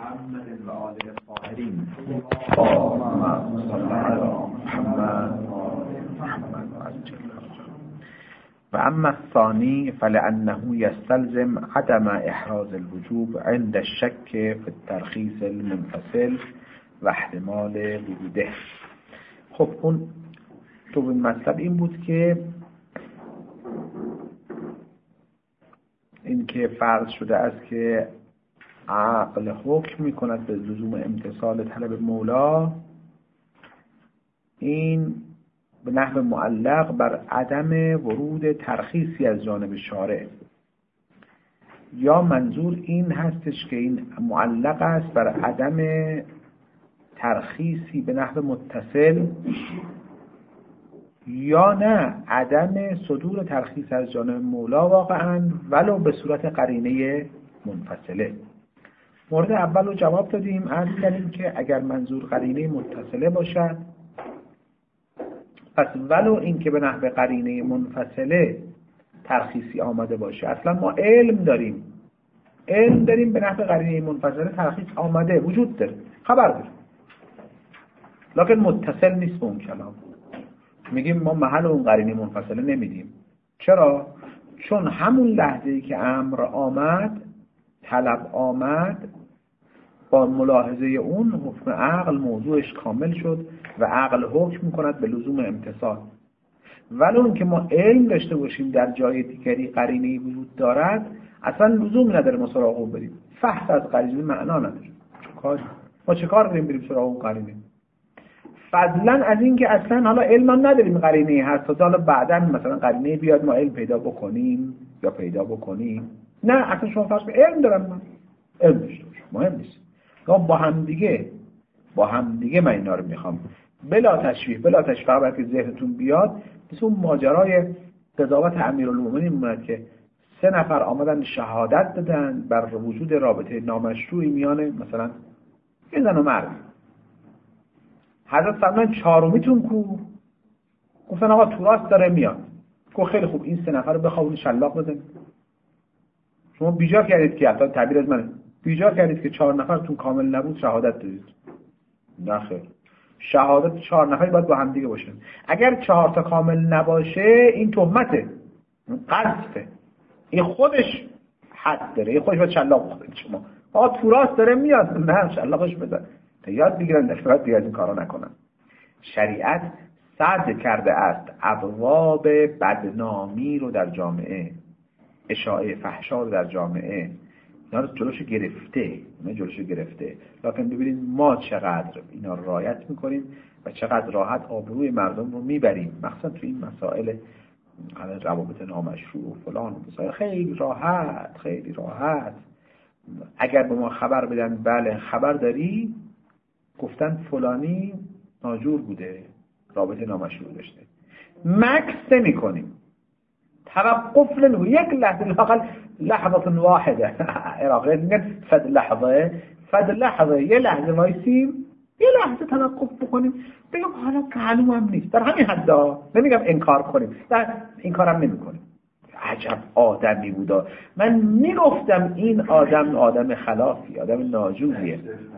محمد و آله الطاهرین اللهم صل علی محمد و آل محمد و اما الثانی فلأنه يستلزم عدم احراز الوجوب عند الشك في الترخیص المنفصل و احتمال وجوده. خب اون دومین مطلب این بود که این که فرض شده است که عقل حکم میکند به لزوم امتثال طلب مولا، این به نحو معلق بر عدم ورود ترخیصی از جانب شارع، یا منظور این هستش که این معلق است بر عدم ترخیصی به نحو متصل، یا نه عدم صدور ترخیص از جانب مولا واقعا ولو به صورت قرینه منفصله. مورد اول رو جواب دادیم، عرض کردیم که اگر منظور قرینه متصله باشد پس ولو این که به نحو قرینه منفصله ترخیصی آمده باشه، اصلا ما علم داریم به نحو قرینه منفصله ترخیص آمده وجود داره، خبر داره، لکن متصل نیست به اون کلام. میگیم ما محل اون قرینه منفصله نمیدیم. چرا؟ چون همون لحظه‌ای که امر آمد، طلب آمد، با ملاحظه اون حکم عقل موضوعش کامل شد و عقل حکم میکند به لزوم امتصال. ولی اون که ما علم داشته باشیم در جای دیگری قرینه‌ای وجود دارد، اصلا لزوم نداره ما سراغ اون بریم. فحص از قرینه معنا نداره. ما چه کار داریم بریم سراغ اون قرینه؟ فضلا از این که اصلا حالا علم هم نداریم قرینه هست، تا حالا بعداً مثلا قرینه بیاد ما علم پیدا بکنیم یا پیدا بکنیم. نه، اصلا شما فرض به علم دارم، من علم داشته باشم، مهم نیست. با هم دیگه من اینا رو میخوام بلا تشویح فقط که ذهنتون بیاد، مثل اون ماجرای قضاوت امیرالمومنین موند که 3 نفر آمدن شهادت دادن بر وجود رابطه نامشروعی میان مثلا یه زن و مرد. حضرت فرمودن 4میتون کو؟ گفتن آقا تو راست داره میاد. گفت خیلی خوب، این 3 نفر رو بخوابون شلاق بزن. شما بیجا کردید که حتی تعبیر از منه، بیجا کردید که 4 نفرتون کامل نبود شهادت دادید. نه خیر، شهادت 4 نفری باید با هم دیگه باشن. اگر 4 تا کامل نباشه این تهمته، قذفه، این خودش حد داره، این خودش باید شلاق بزنید. شما آقا تو راست داره میاد، نه شلاقش بزن تا یاد بگیرن دفعات دیگه از این کارا نکنن. شریعت سد کرده است ابواب بدنامی رو در جامعه، اشاعه فحشا رو در جامعه، اینا رو جلوشو گرفته. لکن ببینید ما چقدر اینا رو رعایت میکنیم و چقدر راحت آبروی مردم رو میبریم، مخصوصا تو این مسائل روابط نامشروع و فلان مسائل. خیلی راحت اگر به ما خبر بدن بله خبر داری، گفتن فلانی ناجور بوده، رابطه نامشروع داشته، مکس نمی کنیم، توقف نمی، یک لحظه لاقل لحظه واحده، عراقی میگن فد لحظه، یه لحظه وایسیم، یه لحظه توقف بکنیم، بگم حالا معلوم هم نیست، در همین حدا، نمیگم انکار کنیم، در این کارم نمی کنیم. عجب آدمی بودا، من میگفتم این آدم خلافی، آدم ناجوریه.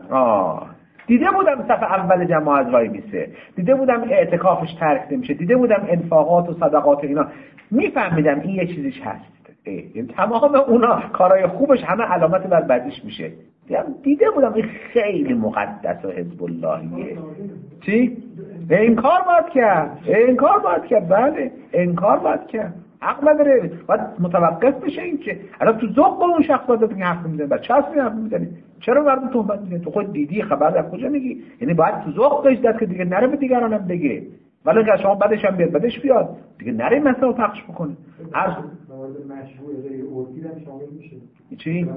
دیده بودم صف اول جماعت وای میسه، دیده بودم اعتکافش ترک نمیشه، دیده بودم انفاقات و صدقات اینا، میفهمیدم این یه چیزیش هست. یعنی تمام اونا کارهای خوبش همه علامت بر بدیش میشه. دیده بودم این خیلی مقدس و حزب اللهیه. چی؟ انکار باید کرد. بله انکار باید کرد. حق نداره، باید متوقف بشه. این که الان تو ذوق اون شخص باید که حرف میزنه، بعد چه حرف میزنی؟ چرا مردم تهمت میزنی؟ تو خود دیدی خبر در کجا میگی؟ یعنی باید تو ذوق داشت که دیگه نره به دیگرانم بگه، ولی اگه شما بعدش هم بیاد دیگه نره مثلا پخش بکنه. عرض مشروع غیر عرفی هم شامل میشه. چی؟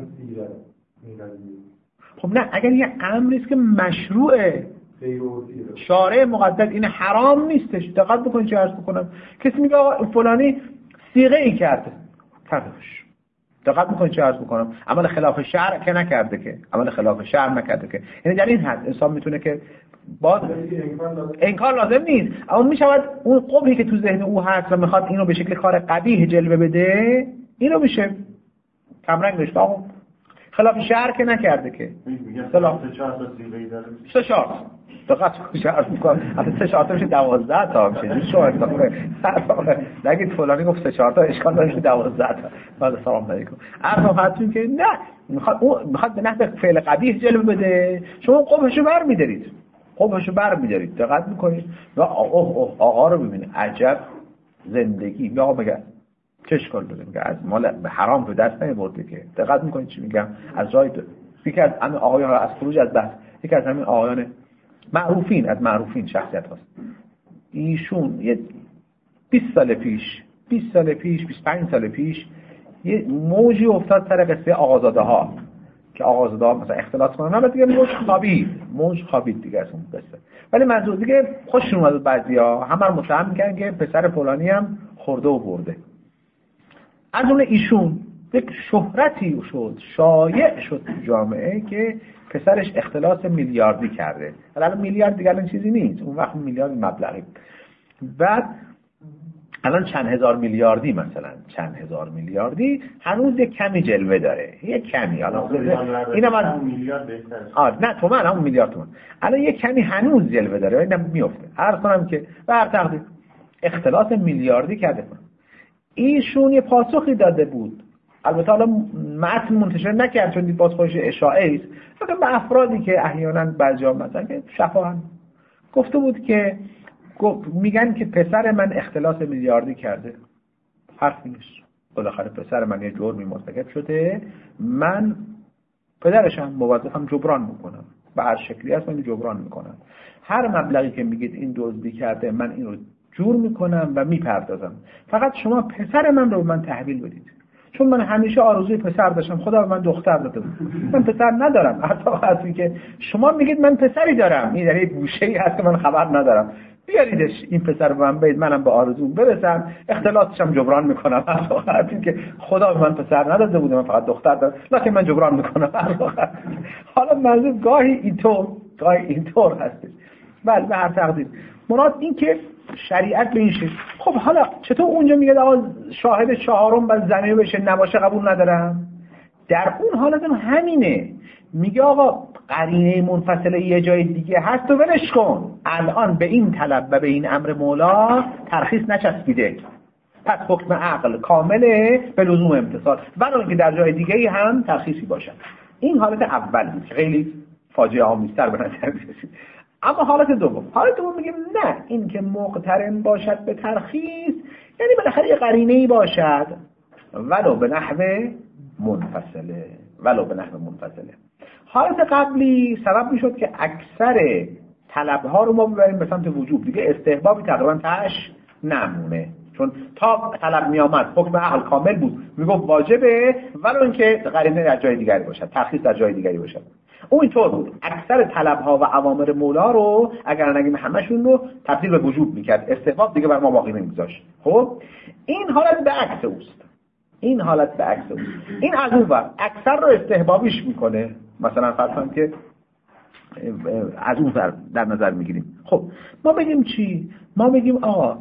خب نه، اگر یه امری است که مشروعه شارع مقدس، این حرام نیستش. دقت بکنید چه عرض بکنم. کسی میگه آقا فلانی صیغه ای کرده، کردش. دقت بکنید چه عرض بکنم. عمل خلاف شرع که نکرده که. یعنی در این حد انسان میتونه که باز انکار لازم نیست، اما میشود اون قبحی که تو ذهن او هست و میخواد اینو به شکل کار قبیح جلوه بده، اینو میشه کمرنگ داشت. آقا خلاف شرع که نکرده که خلاف 3-4 تا سیغه‌ای داره 3-4 دقت شرط می‌کنم اصلا 3-4 تا میشه 12 تا میشه شو نگید فلانی گفت 3-4 تا اشکال داره 12 تا بعد سلام علیکم عرض خدمتتون که نه میخواد به نحو فعل قبیح جلوه بده شما قبحشو برمی‌دارید دقت می‌کنید آقا رو ببینید عجب زندگی یا آقا مگه چه اشکال داره میگه از مال به حرام رو دست نمی‌برده که دقت می‌کنید چی میگم از جای یکی از همین آقایان از خروج از بحث یکی از همین آقایان معروفین شخصیت هست ایشون یه 20 سال پیش 25 سال پیش یه موجی افتاد سر قصه آقازاده ها که آقازاده ها مثلا اختلاط کنن نه دیگه موج خوابید دیگه از اون قصه ولی منظور دیگه خوششون اومد بعضیا همه متهم میگن که پسر فلانی هم خورده و برده از اون ایشون یک شهرتی شد شایع شد تو جامعه که پسرش اختلاس میلیاردی کرده الان میلیارد دیگه الان چیزی نیست اون وقت میلیارد مبلغی بعد الان چند هزار میلیاردی هنوز یک کمی جلوه داره یک کمی الان اینم از میلیارد بهتره نه تومن همون میلیارد تومن الان یک کمی هنوز جلوه داره اینم میفته عرض کنم که به هر تقدیر اختلاس میلیاردی کرده ایشون یه پاسخی داده بود البته حالا متن منتشر نکرد چون دید باز خودش اشاعه است فقط به افرادی که احیانا بعضیا مثلا که شفاهن گفته بود که میگن که پسر من اختلاس میلیاردی کرده حرفی نیست بالاخره پسر من یه جرمی مرتکب شده من پدرشم موظفم جبران میکنم به هر شکلی هست من جبران میکنم هر مبلغی که میگید این دزدی کرده من این رو جور میکنم و میپردازم فقط شما پسر من رو به من تحویل بدید چون من همیشه آرزوی پسر داشتم خدا به من دختر داده بود من پسر ندارم حتی که شما میگید من پسری دارم این در یک گوشه‌ای هست که من خبر ندارم بیاریدش این پسر به من بدید منم به آرزوم برسم اختلاطشم جبران میکنم حتی که خدا به من پسر نداده بود من فقط دختر دارم لکن من جبران میکنم حالا منظور گاهی اینطور هستش بله به هر تقدیر مراد این که شریعت به این شکل خب حالا چطور اونجا میگه آقا شاهد چهارم باید زنی بشه نباشه قبول ندارم در اون حالت هم همینه میگه آقا قرینه منفصله یه جای دیگه هست و ولش کن الان به این طلب و به این امر مولا ترخیص نچسبیده پس حکم عقل کامله به لزوم امتصال ولی که در جای دیگه هم ترخیصی باشه این حالت اول بود خیلی فاجعه آمیزتر به نظر میرسید اما حالت دوم میگیم نه این که مقترن باشد به ترخیص یعنی بالاخره یه قرینه‌ای باشد ولو به نحو منفصله حالت قبلی سبب میشد که اکثر طلبها رو ما ببریم به سمت وجوب دیگه استحبابی تقریبا تاش نمونه چون تا طلب میامد حکم عقل کامل بود میگفت واجبه ولو اینکه قرینه در جای دیگری باشد ترخیص در جای دیگری باشد اون اینطور بود اکثر طلبها و اوامر مولا رو اگر نگیم همشون رو تبدیل به وجوب میکرد استحباب دیگه بر ما باقی نمیذاشت خب این حالت به عکس اوست این از اون ور اکثر رو استحبابیش میکنه مثلا فرض کنیم که از اون ور در نظر میگیریم خب ما بگیم چی ما بگیم آقا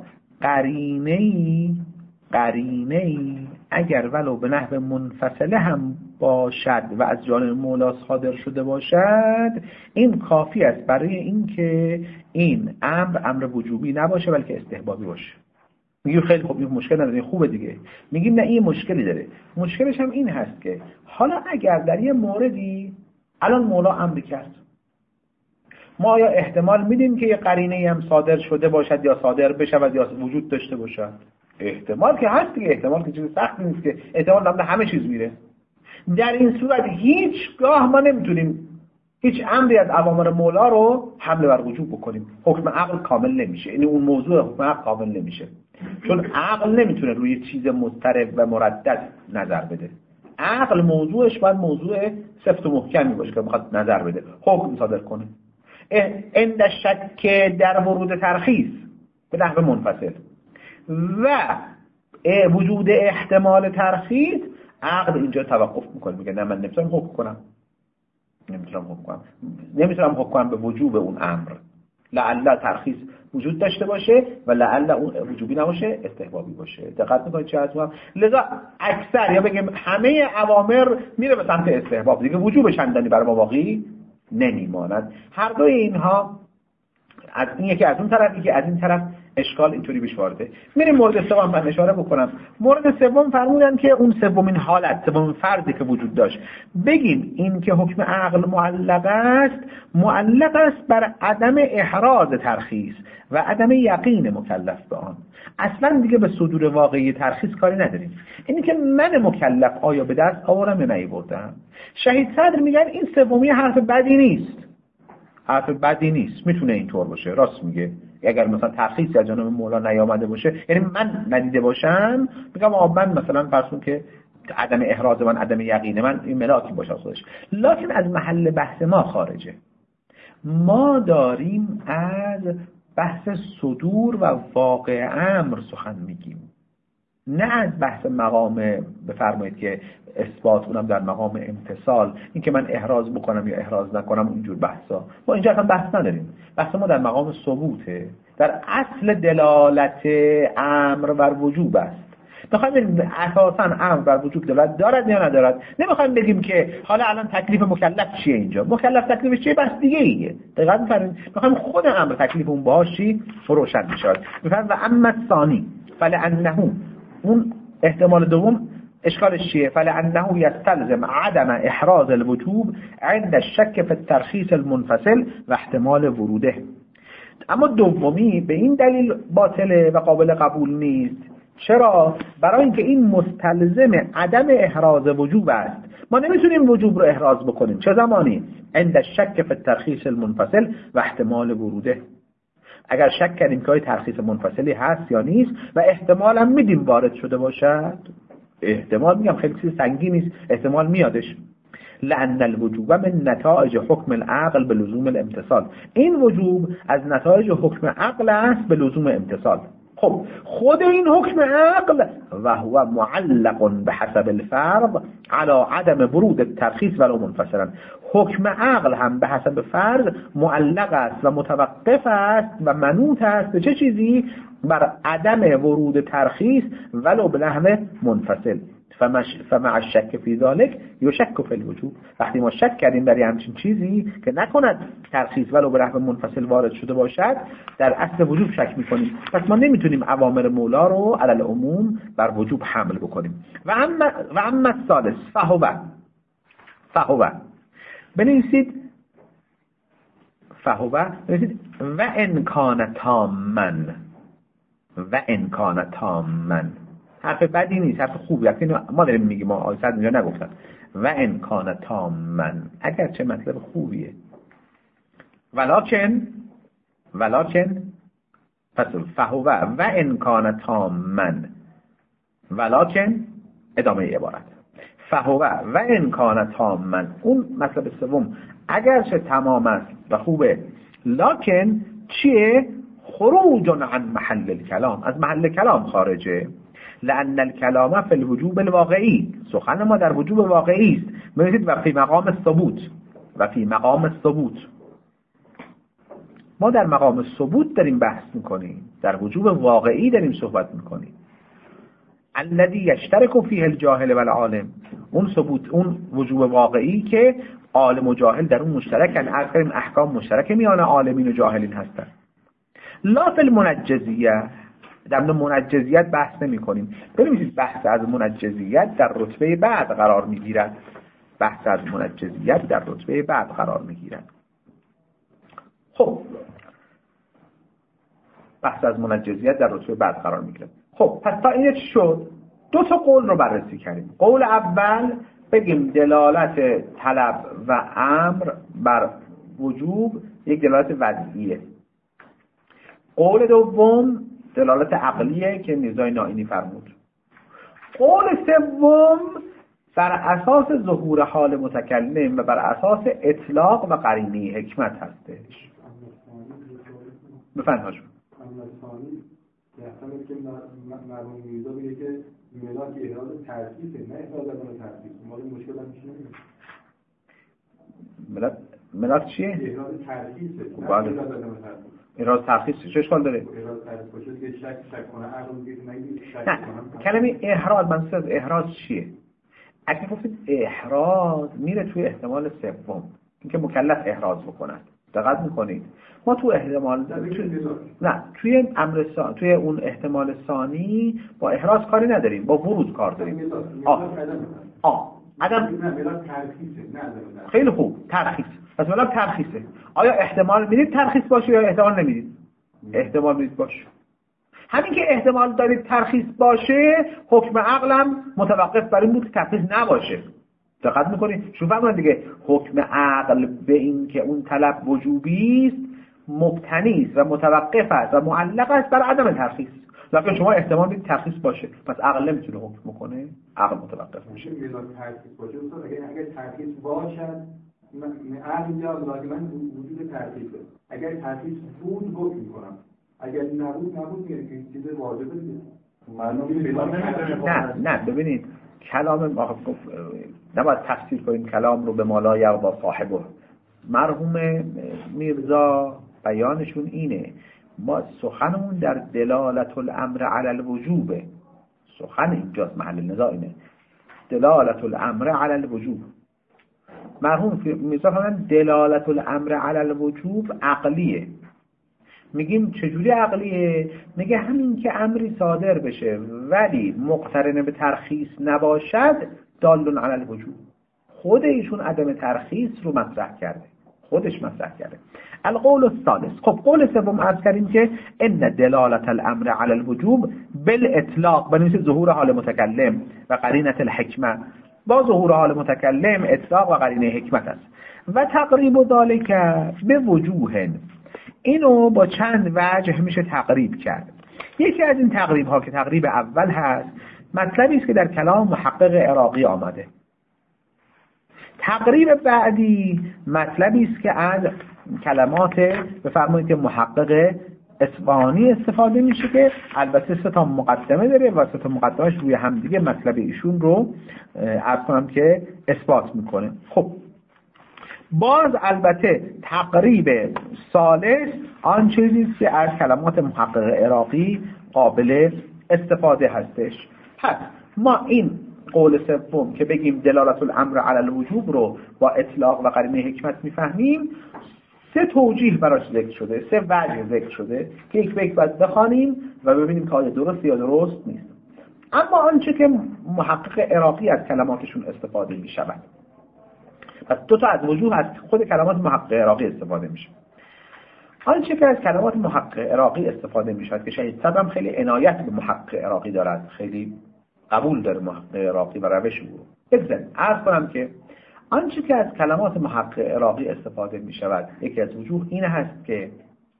قرینه‌ای اگر ولو به نحو منفصله هم باشد و از جانب مولا صادر شده باشد این کافی است برای اینکه این امر وجوبی نباشه بلکه استحبابی باشه میگیم خیلی خوب این مشکل نداره خوبه دیگه میگیم نه این مشکلی داره مشکلش هم این هست که حالا اگر در یه موردی الان مولا امر کرد ما یا احتمال میدیم که یه قرینه‌ای هم صادر شده باشد یا صادر بشود یا وجود داشته باشد احتمال که هست دیگه احتمال که چیز سخت نیست که احتمال نمیده همه چیز میره در این صورت هیچگاه ما نمیتونیم هیچ امری از اوامر مولا رو حمله بر وجوب بکنیم حکم عقل کامل نمیشه یعنی اون موضوع حکم عقل کامل نمیشه چون عقل نمیتونه روی چیز مضطرب و مردد نظر بده عقل موضوعش باید موضوع سفت و محکمی باشه که بخواد نظر بده حکم صادر کنه عند شک در ورود ترخیص به نحو منفصل و وجود احتمال ترخیص عقل اینجا توقف میکنه میگه نه من نمیتونم حکم کنم به وجوب اون امر لعل ترخیص وجود داشته باشه و لعل اون وجوبی نباشه، استحبابی باشه. دقت میکنید چه هستم؟ لذا اکثر یا بگیم همه اوامر میره به سمت استحباب، دیگه وجوب چندانی برای ما باقی نمیماند. هر دوی اینها از این یکی از اون طرف، یکی از این طرف اشکال اینطوری پیش وارده. میریم مورد سوم من اشاره بکنم. مورد سوم فرمودن که اون سومین حالت، سومین فرضی که وجود داشت، بگیم این که حکم عقل معلق است بر عدم احراز ترخیص و عدم یقین مکلف به آن. اصلا دیگه به صدور واقعی ترخیص کاری نداریم. اینی که من مکلف آیا به دست آورم یا نیاوردم. شهید صدر میگن این سومی حرف بدی نیست. حرف بدی نیست، میتونه اینطور باشه، راست میگه. اگر مثلا ترخیصی از جانب مولا نیامده باشه، یعنی من ندیده باشم، میگم من مثلا فرض که عدم احراز من، عدم یقین من این ملاکی باشه خودش، لکن از محل بحث ما خارجه. ما داریم از بحث صدور و واقع امر سخن میگیم، نه از بحث مقام بفرمایید که اثبات، اونم در مقام امتصال، این که من احراز بکنم یا احراز نکنم، اینجور بحثا ما اینجا اصلا بحث نداریم. بحث ما در مقام ثبوته، در اصل دلالت امر بر وجوب است. میخوایم اساسا امر بر وجوب دلالت دارد یا ندارد. نمیخوایم بگیم که حالا الان تکلیف مکلف چیه، اینجا مکلف تکلیفش چیه، بس دیگه ایه. دقیقاً می‌فهمید. میخوایم خود امر تکلیف اون باهاش چی روشن بشه. میفهمید. و اما الثانی فلانه، اون احتمال دوم اشکالش چیه؟ فلانه یستلزم عدم احراز الوجوب عند الشك في الترخیص المنفصل و احتمال وروده. اما دومی به این دلیل باطله و قابل قبول نیست. چرا؟ برای اینکه این مستلزم عدم احراز وجوب است. ما نمیتونیم وجوب رو احراز بکنیم. چه زمانی؟ عند الشك في الترخیص المنفصل و احتمال وروده. اگر شک کردیم که ترخیص منفصلی هست یا نیست و احتمال هم میدیم وارد شده باشد، احتمال میگم خیلی چیز سنگین نیست، احتمال میادش. لأن الوجوب من نتائج حکم العقل به لزوم الامتصال. این وجوب از نتایج حکم عقل است به لزوم امتصال. خب خود این حکم عقل و هو معلق بحسب الفرض على عدم ورود الترخیص ولو منفصلا. حکم عقل هم به حسب فرض معلق است و متوقف است و منوط است به چه چیزی؟ بر عدم ورود ترخیص ولو به نحو منفصل. فمع الشک فی ذلک یشک فی الوجوب. وقتی ما شک کردیم برای همچین چیزی که نکند ترخیص ولو به نحو منفصل وارد شده باشد، در اصل وجوب شک میکنیم. پس ما نمیتونیم اوامر مولا رو علی العموم بر وجوب حمل بکنیم. و اما الثالث فهو بنویسید و ان کان تاما. حرف بدی نیست، حرف خوبی است. ما داریم میگیم، ما آیه اینجا نگفتن و ان کان تاما، اگر چه مطلب خوبیه. ولکن پس فهو و ان کان تاما، ولکن ادامه عبارت فهو و ان کان تاما، اون مطلب سوم اگر چه تمام است و خوبه، لکن چیه؟ خروج عن محل الکلام، از محل کلام خارجه. لأن الكلام في الوجوب الواقعی، سخن ما در وجوب واقعی است. ببینید و فی مقام الثبوت، ما در مقام ثبوت داریم بحث میکنیم، در وجوب واقعی داریم صحبت میکنیم. الذي يشترك فيه الجاهل والعالم، اون ثبوت، اون وجوب واقعی که عالم و جاهل در اون مشترکن. اصلا احکام مشترک میان عالمین و جاهلین هستن. لا فی المنجزیه، در منجزیت بحث نمی کنیم. ببینید بحث از منجزیت در رتبه بعد قرار می گیرد. خب بحث از منجزیت در رتبه بعد قرار می گیرد. خب پس تا این شد، دو تا قول رو بررسی کردیم. قول اول بگیم دلالت طلب و امر بر وجوب یک دلالت وضعیه. قول دوم دلالت عقلیه که میرزای نائینی فرمود. قول سوم بر اساس ظهور حال متکلم و بر اساس اطلاق و قرینه حکمت هستش. بفرمایید. یعنی که مرحوم میرزا میگه که ملاک احراز ترخیصه، نه احراز عدم ترخیص. ما مشکل هم میشه ملاک چیه؟ احراز ترخیصه، نه بله. احراز عدم ترخیص. احراز ترخیص چه اشکال داره؟ احراز ترخیص باشه که شک کنه عقل میگه نگید شک نه کنم. کلمه احراز منظور از احراز چیه؟ اگه گفتید احراز میره توی احتمال سوم، اینکه مکلف احراز بکند. دقت میکنید ما تو احتمال توی امر توی اون احتمال ثانی با احراز کاری نداریم، با ورود کار داریم. عدم خیلی خوب ترخیص. پس مثلا ترخیصه. آیا احتمال میدید ترخیص باشه یا احتمال نمیدید؟ احتمال میدید باشه. همین که احتمال دارید ترخیص باشه، حکم عقلم متوقف بر این بود که ترخیص نباشه. دقت میکنید؟ شو فهمون دیگه حکم عقل به این که اون طلب وجوبی است مبتنی است و متوقف است و معلق است بر عدم ترخیص. لکن شما احتمال میدید ترخیص باشه، پس عقل نمیتونه حکم کنه، عقل متوقف میشه. میدان ترخیص باشه اگر ترخیص باشد عقل میاد لازما وجود ترخیصه. اگر ترخیص بود حکم میکنم، اگر نبود میگه چیز واجبه دیگه. نه ببینید کلام ما نباید تفسیر کنیم کلام رو به مالا یغضا صاحبه. مرحوم میرزا بیانشون اینه، ما سخنمون در دلالت الامر علی الوجوبه. سخن اینجاست، محل نزاع اینه، دلالت الامر علی الوجوب. مرحوم میرزا فرمودن دلالت الامر علی الوجوب عقلیه. میگیم چجوری عقلیه؟ میگه همین که امری صادر بشه ولی مقترن به ترخیص نباشد دال علی الوجوب. خود ایشون عدم ترخیص رو مطرح کرده، خودش مطرح کرده. القول الثالث، خب قول سوم عرض کردیم که ان دلالت الامر علی الوجوب بالاطلاق، بنویسید ظهور حال متکلم و قرینه الحکمه. با ظهور حال متکلم اطلاق و قرینه حکمت است. و تقریب ذلک به وجوه، اینو با چند وجه میشه تقریب کرد. یکی از این تقریب ها که تقریب اول هست، مطلبی است که در کلام محقق عراقی آمده. تقریب بعدی مطلبی است که از کلمات بفرمایید که محقق اصفهانی استفاده میشه که البته 3 مقدمه داره و 3 مقدمهش روی هم دیگه مطلب ایشون رو عرض کنم که اثبات میکنه. خب باز البته تقریب ثالث آن چیزی است که از کلمات محقق عراقی قابل استفاده هستش. پس ما این قول سوم که بگیم دلالت الامر علی الوجوب رو با اطلاق و قرینه حکمت میفهمیم، 3 توجیه براش ذکر شده، 3 وجه ذکر شده که یک به یک باید بخوانیم و ببینیم که آیا درست یا درست نیست. اما آنچه که محقق عراقی از کلماتشون استفاده می شود، پس 2 از وجوه از خود کلمات محقق عراقی استفاده می شود. آنچه که از کلمات محقق عراقی استفاده می شود که شهید صدم خیلی عنایت به محقق عراقی دارد، خیلی قبول داره محقق عراقی و روش او. بگذاریم عرض کنم که آنچه که از کلمات محقق عراقی استفاده می شود، یکی از وجوه این هست که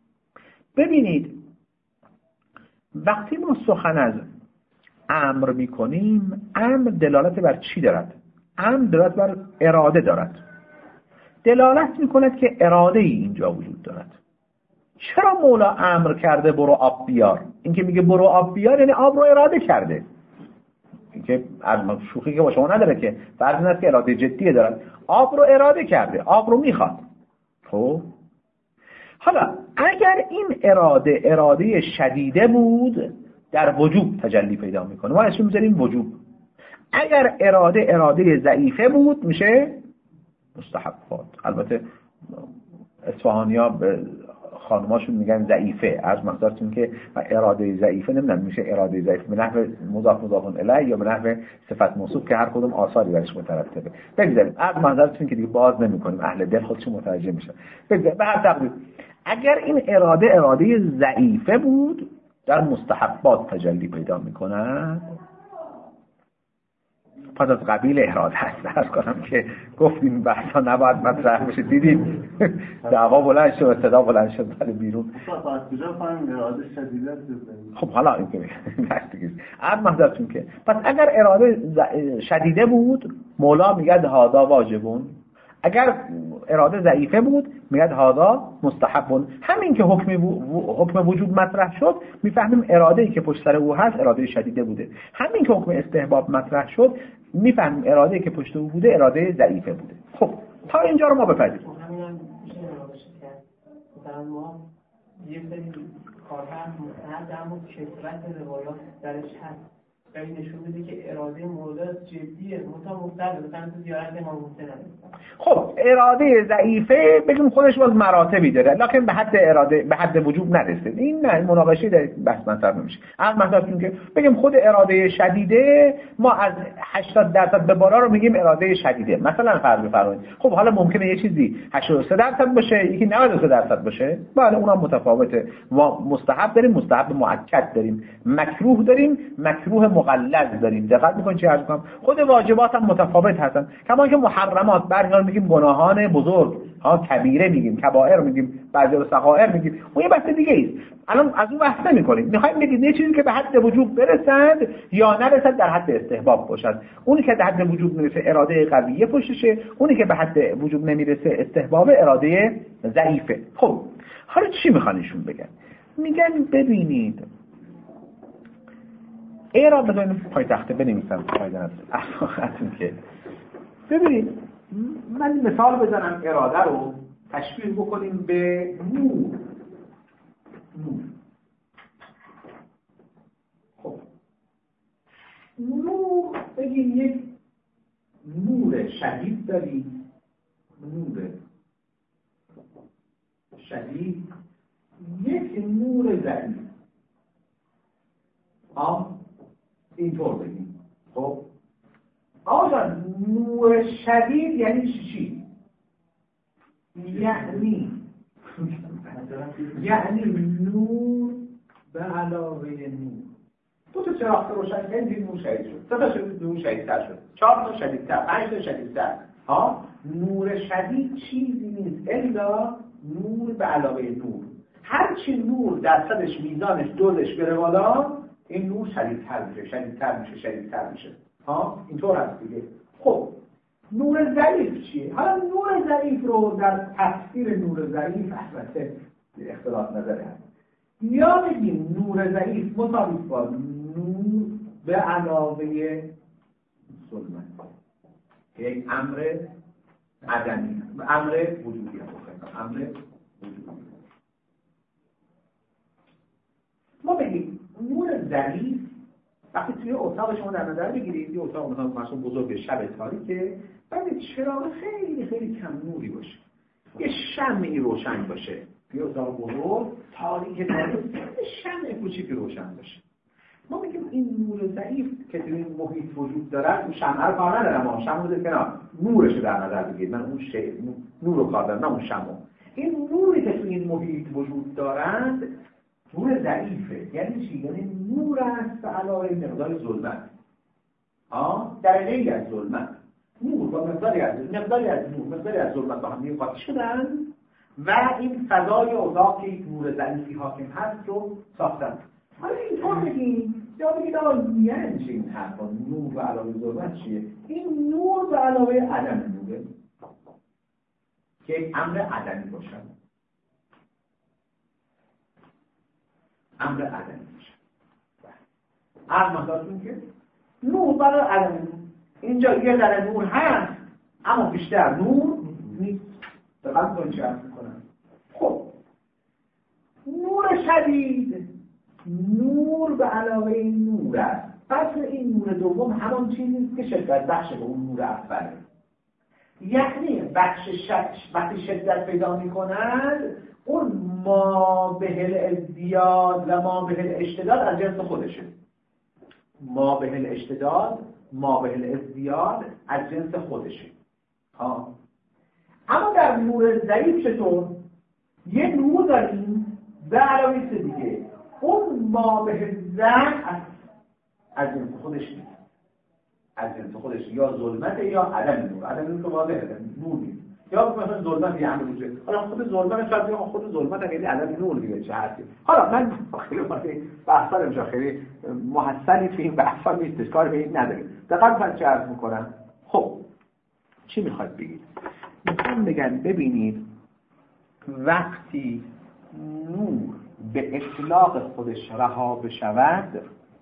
ببینید وقتی ما سخن از امر می کنیم، امر دلالت بر چی دارد؟ امر دلالت بر اراده دارد. دلالت می کند که اراده ای اینجا وجود دارد. چرا مولا امر کرده برو آب بیار؟ این که میگه برو آب بیار یعنی آب رو اراده کرده. که شوخی که با شما نداره که فرض این است که اراده جدیه دارد. آب رو اراده کرده، آب رو میخواد. خب حالا اگر این اراده شدیده بود در وجوب تجلی پیدا میکنه، ما اسمش میذاریم وجوب. اگر اراده ضعیفه بود میشه مستحبات. البته اصفهانی‌ها به خانماشون میگن ضعیفه، از مقدارتون که اراده ضعیفه نمیدونم میشه اراده ضعیفه به نحو مضاف الیه یا به نحو صفت موصوف که هر کدوم آثاری برش مترتبه. بگذاریم از مقدارتون که دیگه باز نمی‌کنیم، اهل دل خودشون متوجه میشه. بگذاریم به هر تقدیر اگر این اراده ضعیفه بود در مستحبات تجلی پیدا میکنه، پس از قبیل احراز هست. درست کنم که گفتیم بحثا نباید مطرح بشه، دیدیم دعوا بلند شد، صدا بلند شد برای بیرون. خب حالا این که از محضرتون که پس اگر اراده شدیده بود مولا میگه هادا واجبون، اگر اراده ضعیفه بود میگه هادا مستحبون. همین که حکم وجوب مطرح شد میفهمیم اراده‌ای که پشت سر او هست اراده شدیده بوده. همین که حکم استحباب مطرح شد میفهمیم اراده‌ای که پشت او بوده اراده ضعیفه بوده. خب تا اینجا رو ما بپذیریم. همین هم میشه نباشه که مثلا ما یه سری کارها مستند در مورد کثرت روایات درش هست و این نشون میده که اراده مورد جدیه مستند مثلا تو زیارت امام حسین هست. خب اراده ضعیفه بگیم خودش باز مراتبی داره لکن به حد اراده به حد وجوب نرسید. این نه مناقشه در بحث مطرح نمیشه. از مثلا که بگیم خود اراده شدیده ما از 80% به بالا رو میگیم اراده شدیده مثلا فرض بفرمایید. خب حالا ممکنه یه چیزی 83% باشه یکی 93% باشه بله اونها متفاوته. ما مستحب داریم مستحب مؤکد داریم مکروه داریم مکروه مغلظ داریم. دقت میکنید چی عرض کنم خود واجبات هم متفاوت هستن کما که محرمات برای میگیم گناهان بزرگ ها کبیره میگیم کبائر میگیم بعضی رو صغائر میگیم اون یه بحث دیگه است. الان از اون بحث نمی‌کنیم میخوایم بگیم یه چیزی که به حد وجوب برسد یا نرسد در حد استحباب باشد. اونی که در حد وجوب میرسه اراده قویه پشتشه اونی که به حد وجوب نمیرسه استحباب اراده ضعیفه. خب حالا چی میخوان ایشون بگن؟ میگن ببینید را بذارین پای تخته بنویسم فایده نداره اصلا که ببینید من مثال بزنم اراده رو تشبیه بکنیم به نور. خب نور بگیم یک نور شدید داریم نور شدید یک نور ضعیف اینطور بگیم. خب آقا نور شدید یعنی چی؟ یعنی نور به علاوه نور. دو تا چراغ روشن کردیم نور شدید شد. سه تا نور شدیدتر شد. 4 تا شدیدتر، 5 تا شدیدتر. نور شدید چیزی نیست الا نور به علاوه نور. هر چی نور درصدش میزانش دوزش بره بالا این نور شدیدتر میشه. اینطور هست دیگه. خب نور ضعیف چیه؟ حالا نور ضعیف رو در تفسیر نور ضعیف البته اختلاف نظر هست. یا بگیم نور ضعیف مساوی با نور به علاوه ظلمت. یک امر عدمی، امر وجودی امر وجودی. ما بگیم نور ضعیف وقتی توی اتاق شما در نظر بگیرید یه اتاق مثلا بزرگ شب تاریکه بعد چراغ خیلی خیلی کم نوری باشه یه شمعی روشن باشه یه اتاق بزرگ تاریک یه شمع کوچیکی روشن باشه ما میگیم این نور ضعیف که توی این محیط وجود داره اون شمع رو کار ندارم اما شمع رو کنار نورش رو در نظر بگیرید من اون نور رو کار دارم نه اون شمع. این نوری که توی این محیط وجود دارند نور ضعیفه. یعنی چی؟ یعنی نور است به علاوه مقدار ظلمت. در غیر از ظلمت نور با مقداری از نور مقداری از ظلمت با هم قاطی شدن و این فضای اتاق که یک نور ضعیفی حاکم هست رو ساختن. حالا اینطور بگیم یا بگید یعنی چی این حرفا نور به علاوه ظلمت چیه؟ این نور به علاوه عدم نوره که یک امر عدمی باشن. امر عدمی میشه. از مثالتون که نور برای عدمی نور اینجا یه ذره نور هست اما بیشتر نور نیست. دقیقا کنید چه عرض میکنم. خب نور شدید نور به علاوه این نور است. پس این نور دوم همان چیزی که شدت بخش به اون نور اوله. یعنی وقتی شدت پیدا میکنند اون ما بهل ازدیاد و ما بهل اشتداد از جنس خودشه. ما بهل اشتداد ما بهل ازدیاد از جنس خودشه. اما در نور ضعیف چطور؟ یه نور داریم به علاوه چیز دیگه اون ما بهل ضعف از جنس خودش نیست. از جنس خودش یا ظلمت یا عدم نور. عدم نور که واضحه نور نیست. یا مثلا ظلمت یه امر وجوده. حالا خود ظلمت شاید بگم خود ظلمت اگه عدم نور دیگه چه حرفی. حالا من خیلی بحثا نمیشه خیلی محسنی تو این بحثا نیستش کار به این نداره. دقیقاً من چه عرض میکنم. خب چی میخواد بگید؟ میخوام بگن ببینید وقتی نور به اطلاق خودش رها بشود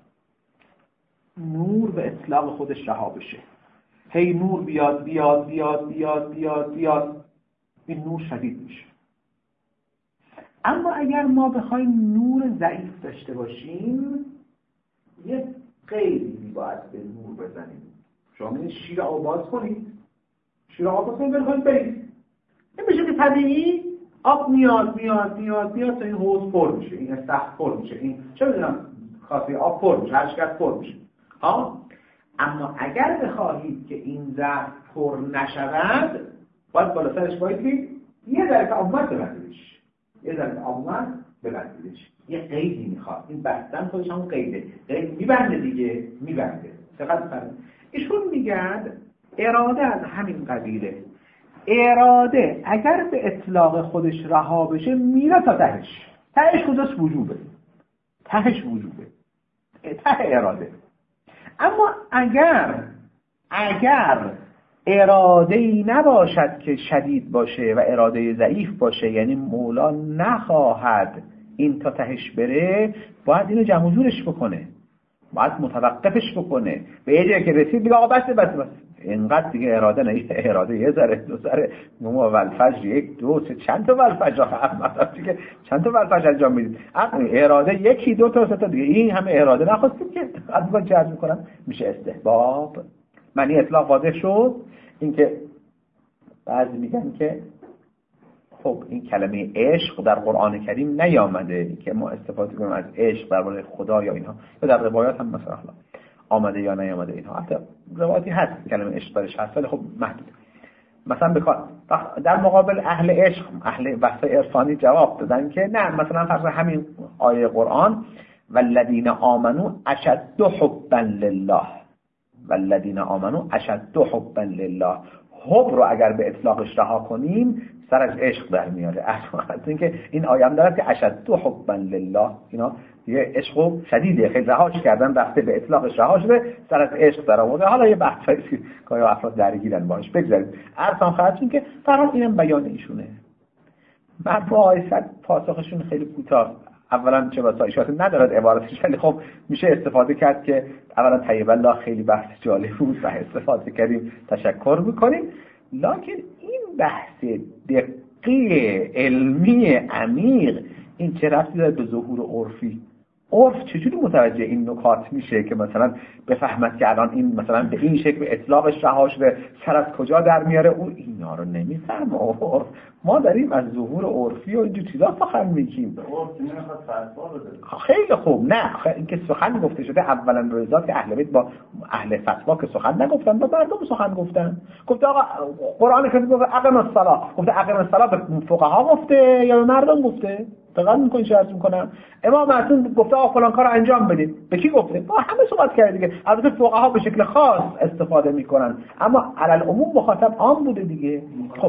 نور به اطلاق خودش رها بشه هی نور بیاد این نور شدید میشه. اما اگر ما بخوایم نور ضعیف داشته باشیم یه قیدی باید به نور بزنیم. شما می‌بینید شیر آب باز کنید، شیر آب باز کنید بخواید برید، این میشه که طبیعی آب میاد تا این حوض پر میشه، این استخر پر میشه، این چه میدونم کاسه آب پر میشه، هر چقدر پر میشه. اما اگر بخواهید که این ظرف پر نشود باید بالا سرش بایدید یه ذره آمد ببندیدش، یه قیدی میخواد. این بستن خودش همون قیده، قید میبنده دیگه، میبنده. دقت کنید ایشون میگن اراده از همین قبیله. اراده اگر به اطلاق خودش رها بشه میره تا تهش کجاست؟ وجوبه، ته اراده. اما اگر اراده‌ای نباشد که شدید باشه و اراده ضعیف باشه، یعنی مولا نخواهد این تا تهش بره، باید اینو جمع و جورش بکنه، باید متوقفش بکنه، به یه جایی که رسید بگه آقا بس اینقدر دیگه اراده نه، اراده یه ذره دو ذره نمو ولفجر 1 2 3 چند تا ولفجر مثلا دیگه چند تا ولفجر انجام میدید، اراده 1 2 تا 3 تا دیگه، این همه اراده نخواستید که از جذب میکنن میشه استحباب. معنی اطلاق واضح شد. اینکه بعضی میگن که خب این کلمه عشق در قرآن کریم نیامده که ما استفاده کنیم از عشق درباره خدا یا اینها، یا در روایات هم مثلا آمده یا نیامده اینها. حتی روایتی هست کلمه عشق درش هست ولی خب محدود. مثلا در مقابل اهل عشق، اهل بحث عرفانی جواب دادن که نه، مثلا فرض همین آیه قرآن والذین آمنوا اشد حبا لله، والذین آمنوا اشد حبا لله، حب رو اگر به اطلاقش رها کنیم سر از عشق در میاره. از اینکه این آیه هم داره که اشد حبا لله، اینا یه عشق شدیده، خیلی رهاش کردن، رفته به اطلاقش رها شده، سر از عشق در آورده. حالا یه بحثی که گاهی افراد درگیرن باهاش، بگذارید. ارسام خواهدتون که برام اینم بیان ایشونه. مرفوع آیسد پاسخشون خیلی کوتاه. اولا چه واسایشات ندارد عبارتش، ولی خب میشه استفاده کرد که اولا طیب الله خیلی بحث جالب بود و استفاده کردیم، تشکر میکنیم. لکن این بحث دقیق علمی عمیق این چه ربطی داره به ظهور عرفی؟ عرف چجوری متوجه این نکات میشه که مثلا بفهمد که الان این مثلا به این شکل به اطلاقش رها شده، سر از کجا در میاره؟ اون اینا رو نمیفهمه. ما داریم از ظهور عرفی و اینجور چیزا سخن میگیم. عرف نمیخواد فتوا بده. خیلی خوب. نه اینکه سخن گفته شده اولا روزات اهل بیت با اهل فتوا که سخن نگفتن، با مردم سخن گفتن. گفته آقا قرآن کریم گفته اقم الصلاه، گفته اقم الصلاه به فقها گفته یا به مردم گفته؟ دقیقاً می‌کنی چه عرض می‌کنم؟ امام معصوم گفته آقا فلان کارو انجام بدید. به کی گفته؟ با همه صحبت کرد دیگه. البته فقها به شکل خاص استفاده می‌کنن، اما علل عموم مخاطب عام بوده دیگه. خب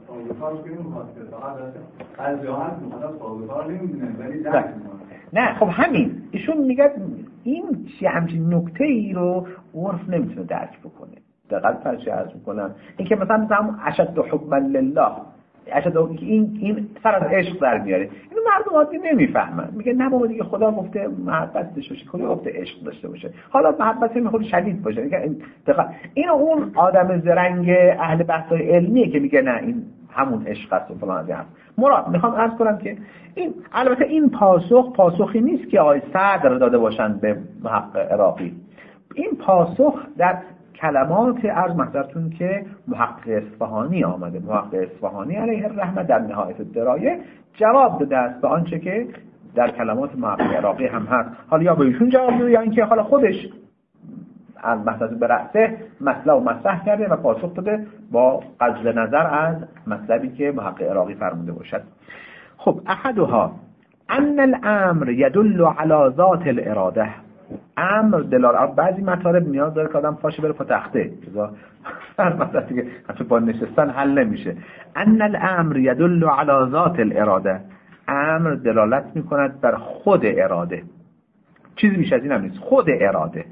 نه خب همین ایشون میگه این همچین نکته‌ای رو عرف نمیتونه درک بکنه. دقیقاً فرض عرض می‌کنم این که مثلا اشد حبا لله، اشد این سر از عشق در میاره، اینو مردم عادی نمیفهمن. میگه نه بابا دیگه خدا گفته محبت داشته باشه، خدا گفته عشق داشته باشه، حالا محبت میخواد شدید باشه. میگه این اون آدم زرنگ اهل بحث‌های علمیه که میگه نه این همون عشق است و فلان از این. مراد میخوام عرض کنم که این البته این پاسخی نیست که آقای صدر داده باشن به محقق عراقی. این پاسخ در کلمات عرض محضرتون که محقق اصفهانی آمده. محقق اصفهانی علیه الرحمه در نهایت الدرایه جواب داده است به آنچه که در کلمات محقق عراقی هم هست. حالا یا به ایشون جواب داده یا اینکه حالا خودش محضرتون به رأسه مسئله و مطرح کرده و پاسخ داده با قصد نظر از مطلبی که محقق عراقی فرموده باشد. خب احدها ان الامر يدل على ذات الاراده. امر دلار بعضی مطالب نیاز داره که آدم پاشه بره پا تخته، هر مسئله که حتی با نشستن حل نمیشه. ان الامر يدل على ذات الاراده، امر دلالت میکند بر خود اراده، چیزی بیش از این هم نیست، خود اراده.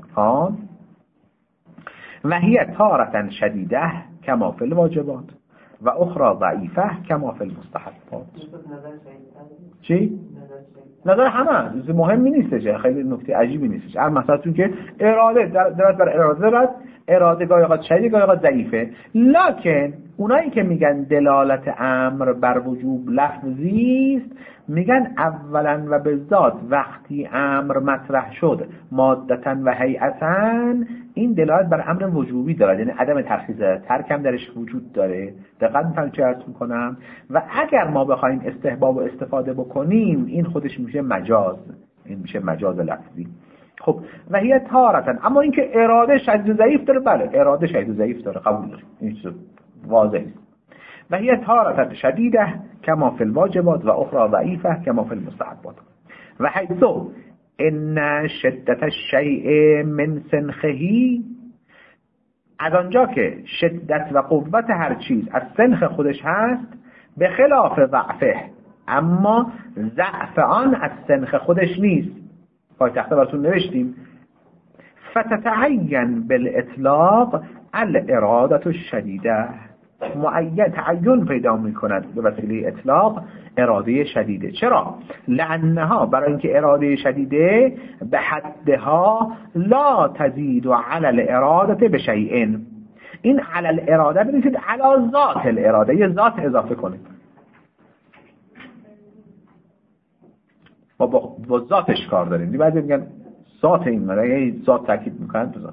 و هی تارة شدیده کما فی الواجبات و اخرى ضعیفه کما فی المستحبات. چی؟ نظر همه مهمی نیستش، خیلی نکته عجیبی نیستش. مثلا چون که اراده دلالت بر اراده دارد، اراده گاهی اوقات شدیده گاهی اوقات ضعیفه. لکن اونایی که میگن دلالت امر بر وجوب لفظی است میگن اولا و به ذات وقتی امر مطرح شد مادتا و هیئتا این دلالت بر امر وجوبی داره، یعنی عدم ترخیص ترک هم درش وجود داره. دقت می‌فرمایید چه عرض می‌کنم؟ و اگر ما بخوایم استحباب و استفاده بکنیم این خودش میشه مجاز، این میشه مجاز لفظی. خب و هی تارتن، اما اینکه اراده شدید و ضعیف داره، بله اراده شدید و ضعیف داره، قبول داریم، این چیز واضحه. و هی تارتن شدیده کما فی الواجبات و اخرى ضعیفه کما فی المستحبات. و حیث ان شدت الشیء من سنخهی، از آنجا که شدت و قوت هر چیز از سنخ خودش هست، به خلاف ضعفه، اما ضعف آن از سنخ خودش نیست. پای تخته براتون نوشتیم فتتعین بالاطلاق الاراده الشدیده، معین تعین پیدا میکند به وسیله اطلاق اراده شدیده. چرا؟ لانها، برای اینکه اراده شدیده به حدها لا تزید علی الاراده بشیء. این علی الاراده بنویسید علی ذات الاراده، یه ذات اضافه کنید. ما با ذاتش کار داریم. بعضی میگن ذات این مرای ذات تاکید میکنن تو ذات.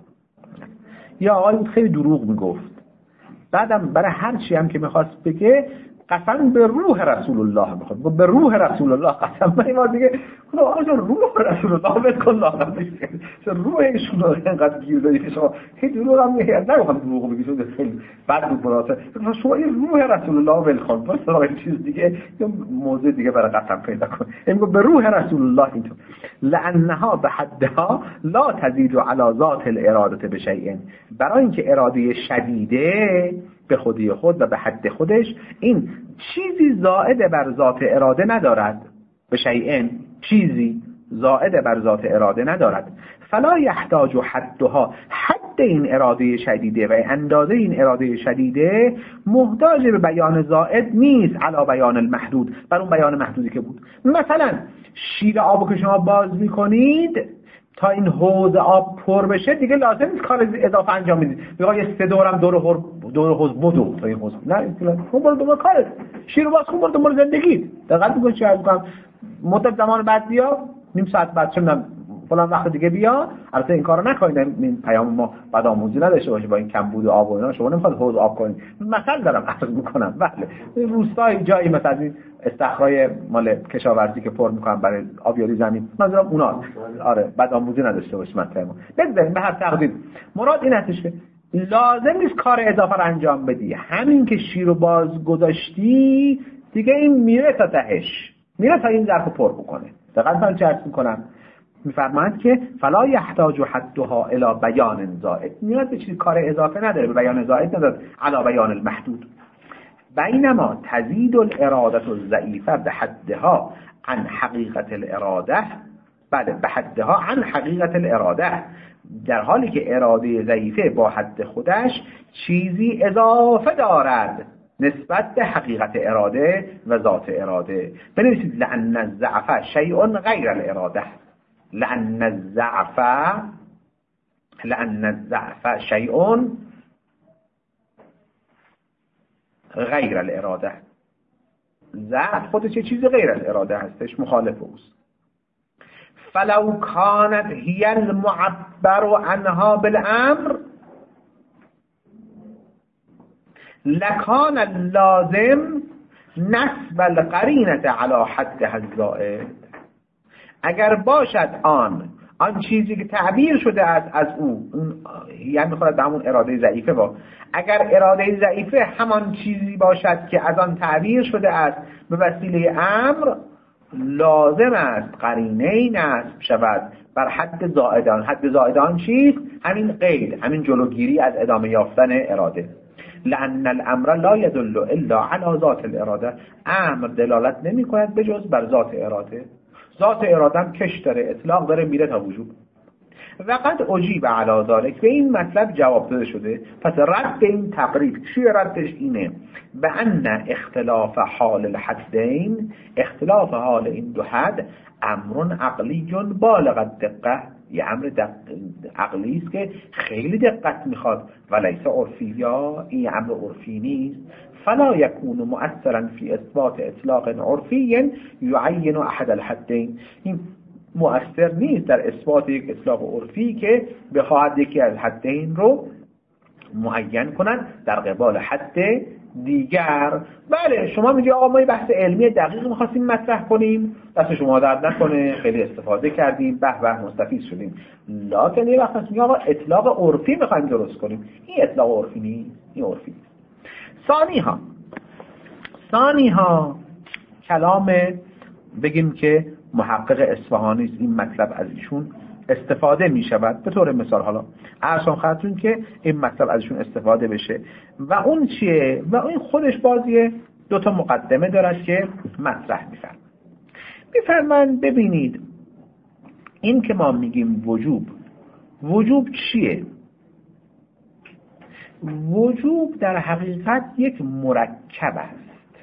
یا آقای خیلی دروغ میگفت، بعدم برای هر چی هم که میخواست بگه قسم به روح رسول الله میخواد، به روح رسول الله قسم. من این دیگه آقا روح رسول الله بکن چه روح ایشون رو اینقدر گیر دادید شما. هی دروغ هم میگه، نمیخوام دروغ بگید، خیلی بد بود برات. شما این روح رسول الله ولکن، بس سراغ چیز دیگه یا موضوع دیگه برای قسم پیدا کن. میگه به روح رسول الله اینطور، لانها به حدها لا تزید علی ذات الاراده بشیء، برای اینکه اراده شدیده به خودی خود و به حد خودش این چیزی زائد بر ذات اراده ندارد، به شیئن چیزی زائد بر ذات اراده ندارد. فلا یحتاج حدها، حد این اراده شدیده و اندازه این اراده شدیده محتاج به بیان زائد نیست علی بیان المحدود، بر اون بیان محدودی که بود. مثلا شیر آبو که شما باز میکنید تا این حوض آب پر بشه دیگه لازم نیست کار اضافه انجام بدید. میگه یه 3 دورم دور حوض بدو تا این حوض، نه خب برو دنبال کارت، شیر باز کن، برو دنبال زندگیت. دقت می‌کنید چه عرض کنم؟ مدت زمان بعد بیا، نیم ساعت بعد چه می‌دونم فلان وقت دیگه بیا. البته این کارو نکنید، این پیام ما بعد آموزی نداشته باشه با این کمبود آب و اینا. شما نمیخواد حوض آب کنید، مثلا دارم عرض میکنم. بله روستای جایی مثلا این استخرای مال کشاورزی که پر میکنن برای آبیاری زمین، منظورم اونا. آره بعد آموزی نداشته باشه مثلا. ببینید به هر تقدیر مراد این هستش که لازم نیست کار اضافه رو انجام بدی. همین که شیر رو باز گذاشتی دیگه این میره تا تهش، میره تا این ظرف پر بکنه. دقیقاً چه عرض میکنم؟ میفرماید که فلا یحتاج حدها الی بیان زائد، نیاز به چیز کار اضافه نداره، به بیان زائد نداره علی بیان المحدود. بینما تزید الاراده الضعیفه به حدها عن حقیقت الاراده، بله به حدها عن حقیقت الاراده، در حالی که اراده ضعیفه با حد خودش چیزی اضافه دارد نسبت به حقیقت اراده و ذات اراده. بنویسید لأن الضعف شیء غیر الاراده، لأن الضعف شیء غیر الاراده. ضعف خودش یه چیز غیر الاراده هستش، مخالف اوست. فلو كانت هي المعبر عنها بالامر لكان اللازم نسب القرینه على حدها الزائد. اگر باشد آن چیزی که تعبیر شده است از او، یعنی میخواد به همون اراده ضعیفه با، اگر اراده ضعیفه همان چیزی باشد که از آن تعبیر شده است به وسیله امر، لازم است قرینه نصب شود بر حد زائدان. حد زائدان چیست؟ همین قید، همین جلوگیری از ادامه یافتن اراده. لأن الامر لا يدل الا على ذات الاراده، امر دلالت نمی کند به جز بر ذات اراده. ذات اراده هم کش داره، اطلاق داره، میره تا وجوب. و قد اجیب علی ذلک، به این مطلب جواب داده شده. پس رد این تقریب چیه؟ ردش اینه به ان اختلاف حال الحدین، اختلاف حال این دو حد امر عقلی بالغ الدقه، یه امر عقلی است که خیلی دقت میخواد ولیس عرفی، یا این امر عرفی نیست. فلا یکون مؤثرا فی اثبات اطلاق عرفی یعین احد الحدین، این مؤثر نیست در اثبات یک اطلاق عرفی که بخواهد یکی از حدین رو معین کنن در قبال حد دیگر. بله شما میگی آقا ما بحث علمی دقیق می‌خواستیم مطرح کنیم، دست شما درد نکنه، خیلی استفاده کردیم، به به مستفید شدیم. لکن یه وقت میگه آقا اطلاق عرفی می‌خوایم درست کنیم، این اطلاق عرفی نیست، این عرفی نیست. ثانیها کلام بگیم که محقق اصفهانی است، این مطلب از ایشون استفاده می شود. به طور مثال حالا ارسام خدمتتون که این مطلب ازشون استفاده بشه و اون چیه؟ و اون خودش بازیه دو تا مقدمه دارد که مطرح می‌فرمایند ببینید این که ما میگیم وجوب چیه؟ وجوب در حقیقت یک مرکب است.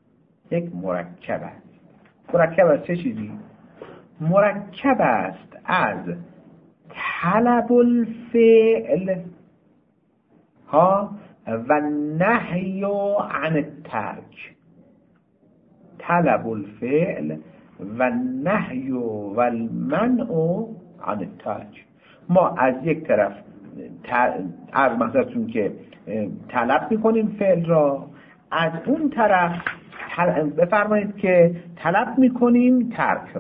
مرکب از چه چیزی؟ مرکب است از طلب الفعل و نهی عن الترک. طلب الفعل و نهی و المنع عن الترک. ما از یک طرف از مثلتون که طلب میکنیم فعل را، از اون طرف بفرمایید که طلب میکنیم ترک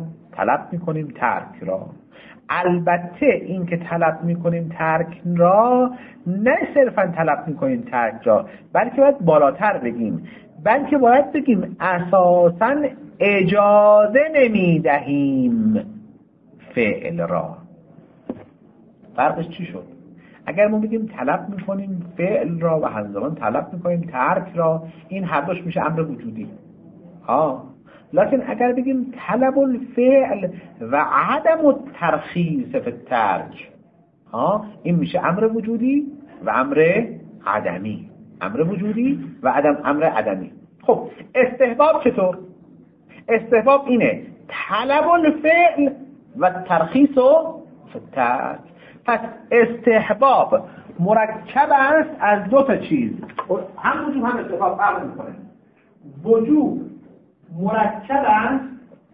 را. البته این که طلب میکنیم ترک را نه صرفا طلب میکنیم ترک را، بلکه باید بالاتر بگیم، بلکه باید بگیم اساساً اجازه نمیدهیم فعل را. فرقش چی شد؟ اگر ما بگیم طلب میکنیم فعل را و همزمان طلب میکنیم ترک را، این هر دوش میشه امر وجودی. لکن اگر بگیم طلب الفعل و عدم الترخیص فی الترک، این میشه امر وجودی و امر عدمی. امر عدمی. خب استحباب چطور؟ استحباب اینه طلب الفعل و ترخیص فی الترک. پس استحباب مرکب است از دو تا چیز، هم وجوب هم استحباب فرق میکنه. وجوب مرکب است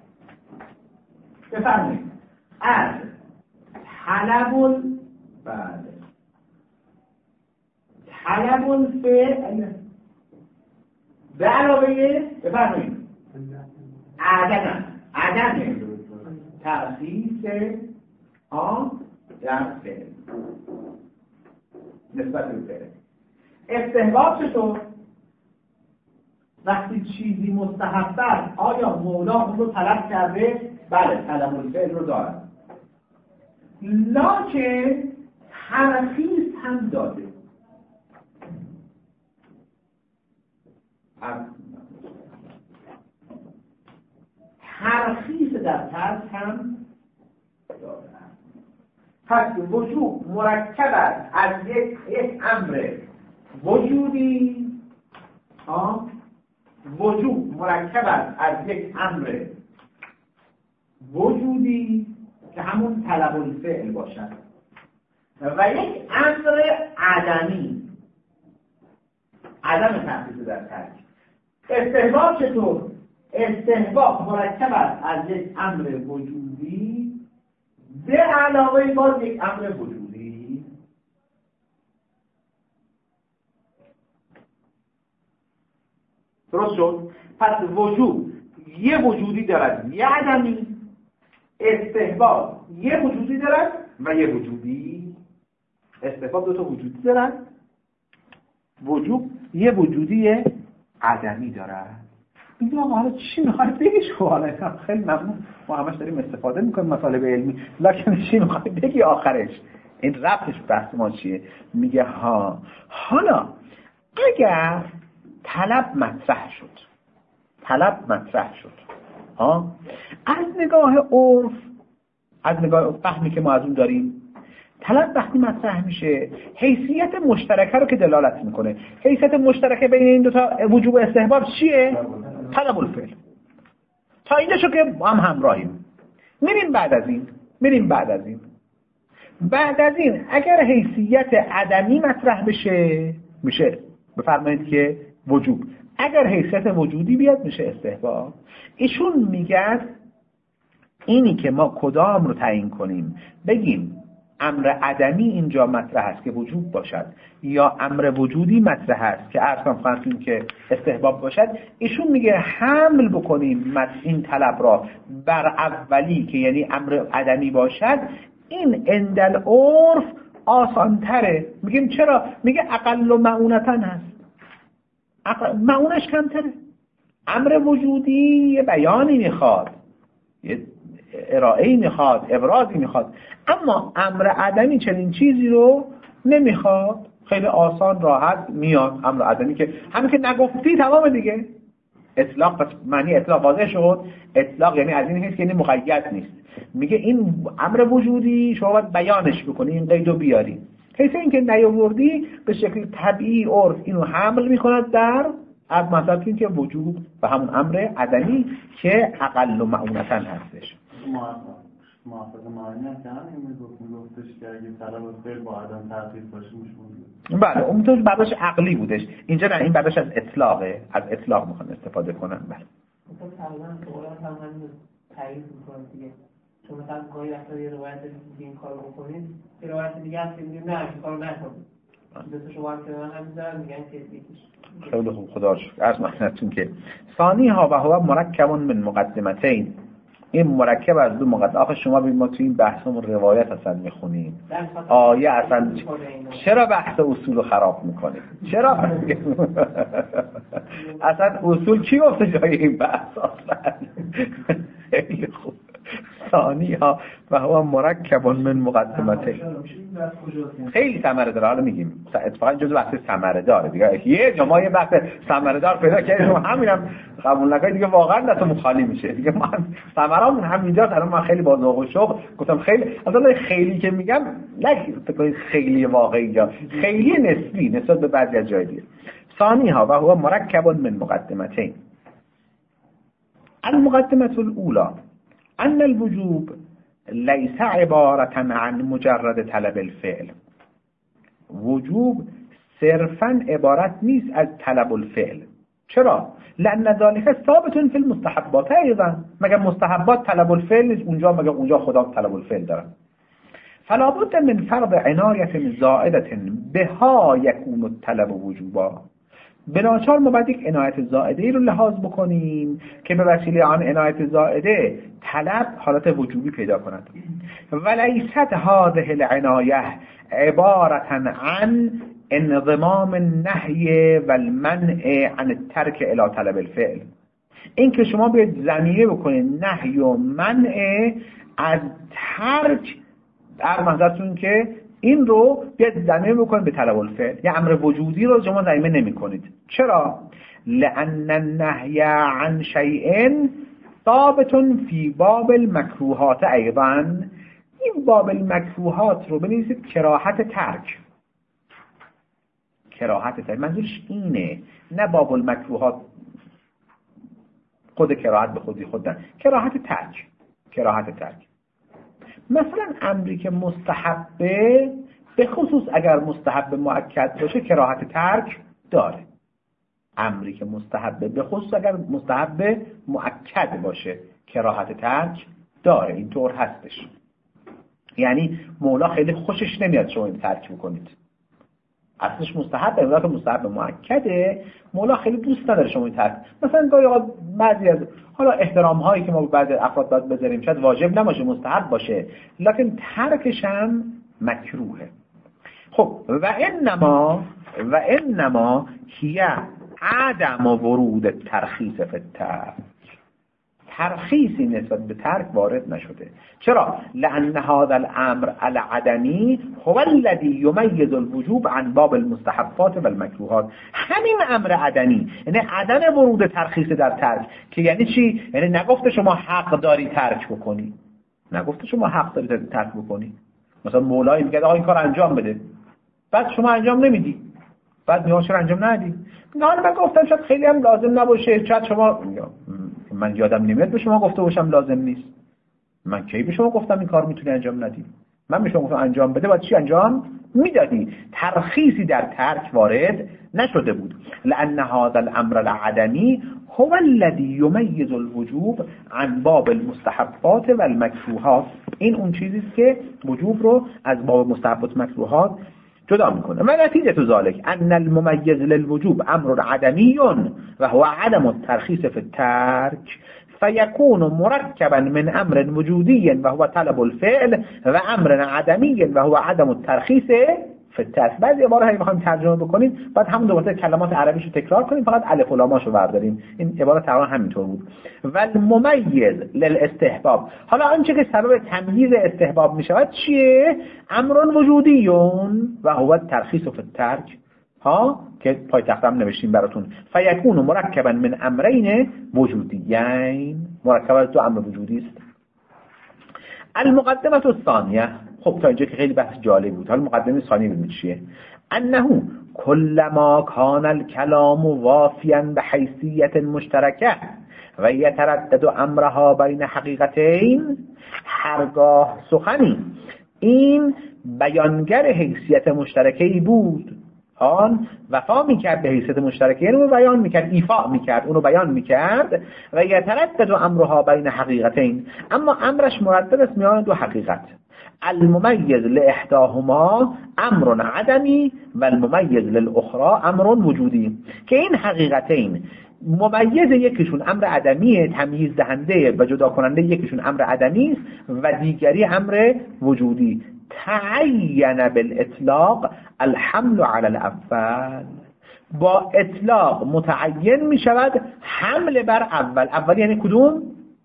بفرمایید از طلب الفعل به علاوه بفرمایید عدم ترخیص در فعل نسبت به فعل. استحباب چطور؟ وقتی چیزی مستحب است، آیا مولا اون رو طلب کرده؟ بله طلب الفعل رو دارد، لکن ترخیص هم داده. ترخیص در ترک هم داده. پس وجوب مرکب است از یک امر وجودی، وجوب مرکب است از یک امر وجودی که همون طلب الفعل باشد و یک امر عدمی، عدم تخصیص در ترک. استحباب چطور؟ استحباب مرکب است از یک امر وجودی به علاوه باز یک امر وجودی. درست شد؟ پس وجود یه وجودی دارد یه عدمی، استحباب یه وجودی دارد و یه وجودی. استحباب دو تا وجودی دارد، وجود یه وجودی عدمی دارد. میگم آقا حالا چی میخوای بگیش؟ حالا خیلی ممنون، ما همش داریم استفاده میکنیم مطالب علمی، لکن چی میخوای بگی آخرش؟ این ربطش بحث ما چیه؟ میگه حالا اگر طلب مطرح شد از نگاه عرف، از نگاه فهمی که ما از اون داریم، طلب وقتی مطرح میشه حیثیت مشترکه رو که دلالت میکنه. حیثیت مشترکه بین این دوتا وجوب و استحباب چیه؟ طلب الفعل. تا اینجا شو که هم همراهیم. میریم بعد از این میریم بعد از این اگر حیثیت عدمی مطرح بشه میشه بفرمایید که وجوب، اگر حیثیت وجودی بیاد میشه استحباب. ایشون میگن اینی که ما کدام رو تعیین کنیم، بگیم امر عدمی اینجا مطرح است که وجوب باشد یا امر وجودی مطرح است که عرض کنیم که استحباب باشد. ایشون میگه حمل بکنیم این طلب را بر اولی که یعنی امر عدمی باشد، این اندل عرف آسان تره. میگیم چرا؟ میگه اقل و معونتن هست، معونش کمتره. امر وجودی یه بیانی میخواد، یه ارائه‌ای میخواد، ابرازی میخواد، اما امر عدمی چنین چیزی رو نمیخواد، خیلی آسان راحت میاد امر عدمی که همین که نگفتی تمام دیگه. اطلاق، پس معنی اطلاق واضح شد. اطلاق یعنی از این حیث که یعنی مقید نیست. میگه این امر وجودی شما باید بیانش بکنی، این قیدو بیاری. حیث این که نیاوردی به شکل طبیعی عرف اینو حمل میکند در از مثلا این که وجود و همون امر عدمی که اقل و معونتن هستش. موافق معنی هست که همین میگفتش که اگه طلب و فعل با عدم تحقیق باشه میشه. بله اون تو برداشت عقلی بودش، اینجا نه، این برداشت از اطلاقه، از اطلاق میخوان استفاده کنن. بله مثلا تقریبا قرآن هم همین تعریف میکنه دیگه، چون مثلا گاهی وقتا یه روایت دیگه این کارو بکنید، یه روایت دیگه هست که میگه نه این کارو نکنید، دو شما هم که من همین دارم میگن که یکیش. خیلی خوب، خدا رو شکر. عرض مخنتون که ثانی ها و هو مرکب من مقدمتین، این مرکب از دو مقدمه. آخه شما ببین ما تو این بحثمون روایت اصلا میخونیم، آیه اصلا چرا بحث اصول رو خراب میکنیم؟ چرا اصلا اصول کی گفته جای این بحث اصلا؟ خیلی خوب. ثانی ها و هو مرکب من مقدمتین، خیلی ثمره داره. حالا میگیم اتفاقا جزء بحث ثمره داره دیگه. یه جا ما یه بحث ثمره دار پیدا کردیم، همینم قبول نکنید دیگه، واقعا دستمون خالی میشه دیگه. ما ثمرامون همینجاست. الان من خیلی با ذوق و شوق گفتم خیلی، اصلا خیلی که میگم نه فکر کنید خیلی واقعی، یا خیلی نسبی نسبت به بعضی از جای دیگه. ثانی ها و هو مرکب من مقدمتین. المقدمه الاولى ان الوجوب ليس عبارة عن مجرد طلب الفعل. وجوب صرفا عبارت نیست از طلب الفعل. چرا؟ لأن ذلك ثابت في المستحبات ايضا. مگر مستحبات طلب الفعل نیست؟ اونجا مگر اونجا خدا طلب الفعل داره. فلا بد من فرض عنایة زائدة بها يكون الطلب وجوبا. بناچار ما باید یک عنایت زائده رو لحاظ بکنیم که به وسیله آن عنایت زائده طلب حالت وجوبی پیدا کند. ولیست هذه العنایه عبارة عن انضمام النهی و المنع عن الترک الى طلب الفعل. این که شما باید ضمیره بکنید نهی و منع از ترک، در منظورتون که این رو بیاد ضمیمه بکنید به طلب الفعل، یا امر وجودی رو شما ضمیمه نمی کنید. چرا؟ لأن النهی عن شیء ثابت فی باب المکروهات ایضا. این باب المکروهات رو بنویسید کراهت ترک. کراهت ترک منظورش اینه، نه باب المکروهات خود کراهت به خودی خود، کراهت ترک. کراهت ترک مثلا امری که مستحبه، به خصوص اگر مستحب مؤکد باشه کراهت ترک داره. امری که مستحبه به خصوص اگر مستحب مؤکد باشه کراهت ترک داره. اینطور هستش، یعنی مولا خیلی خوشش نمیاد شما این ترک بکنید. اصلش مستحبه، ولی که مستحب مؤکده مولا خیلی دوست نداره شما این ترک. مثلا گاهی اوقات بعضی از حالا احترام هایی که ما به بعضی افراد باید بذاریم شاید واجب نباشه، مستحب باشه، لکن ترکش هم مکروهه. خب و انما هی عدم ورود ترخیص فی الترک. ترخیصی نسبت به ترک وارد نشده. چرا؟ لأن هذا الامر العدمی هو الذي يميز الوجوب عن باب المستحبات و المکروهات. همین امر عدمی، یعنی عدم ورود ترخیص در ترک، که یعنی چی؟ یعنی نگفته شما حق داری ترک بکنی، نگفته شما حق داری ترک بکنی. مثلا مولایی میگه آقا این کار انجام بده، بعد شما انجام نمیدی، بعد میگه چرا انجام ندی؟ نه من گفتم شاید خیلی هم لازم نباشه، شاید شما، من یادم نمیاد به شما گفته باشم لازم نیست. من کی به شما گفتم این کار میتونی انجام ندی؟ من به شما گفتم انجام بده، باید چی انجام میدادی؟ ترخیصی در ترک وارد نشده بود. لأن هذا الامر العدمی هو الذي يميز الوجوب عن باب المستحبات و المکروهات. این اون چیزی است که وجوب رو از باب مستحبات و مکروهات جدا میکنه. و نتیجه ذلك ان المميز للوجوب امر عدمی و هو عدم الترخیص في الترك فيكون مركبا من امر وجودي وهو طلب الفعل و امر عدمی و هو عدم الترخیص في الترك. بعضی عبارات هایی میخوایم ترجمه بکنیم بعد همون دوباره کلمات عربیشو تکرار کنیم، فقط الف و لاماشو برداریم. این عبارت تقریبا همینطور بود. و المميز للاستحباب، حالا آنچه که سبب تمییز استحباب میشود چیه؟ امر وجودی و هو الترخیص في الترك، ها که پای تختم نوشتیم براتون. فیکون مرکبا من امرین وجودیین، مرکب از دو امر وجودی است. المقدمه الثانیه، خب تا اینجا که خیلی بحث جالب بود. حالا مقدمه ثانیه ببینید چیه. انه كلما كان الكلام وافيا بحيثية مشتركه و يتردد امرها بین حقیقتین، هرگاه سخنی این بیانگر حیثیت مشترکه‌ای بود، آن وفا میکرد به حیثیت مشترکه، یعنی اونو بیان میکرد، ایفا میکرد، اونو بیان میکرد. و یتردد امرها بین حقیقتین، اما امرش مردد است میان دو حقیقت. المميز لاحداهما امر عدمی و المميز للاخرى امر وجودی، که این حقیقتین ممیز یکیشون امر عدمیه، تمییز دهنده و جدا کننده یکیشون امر عدمی است و دیگری امر وجودی. تعین بالاطلاق الحمل علی الاول، با اطلاق متعین می شود حمل بر اول. اول یعنی کدوم؟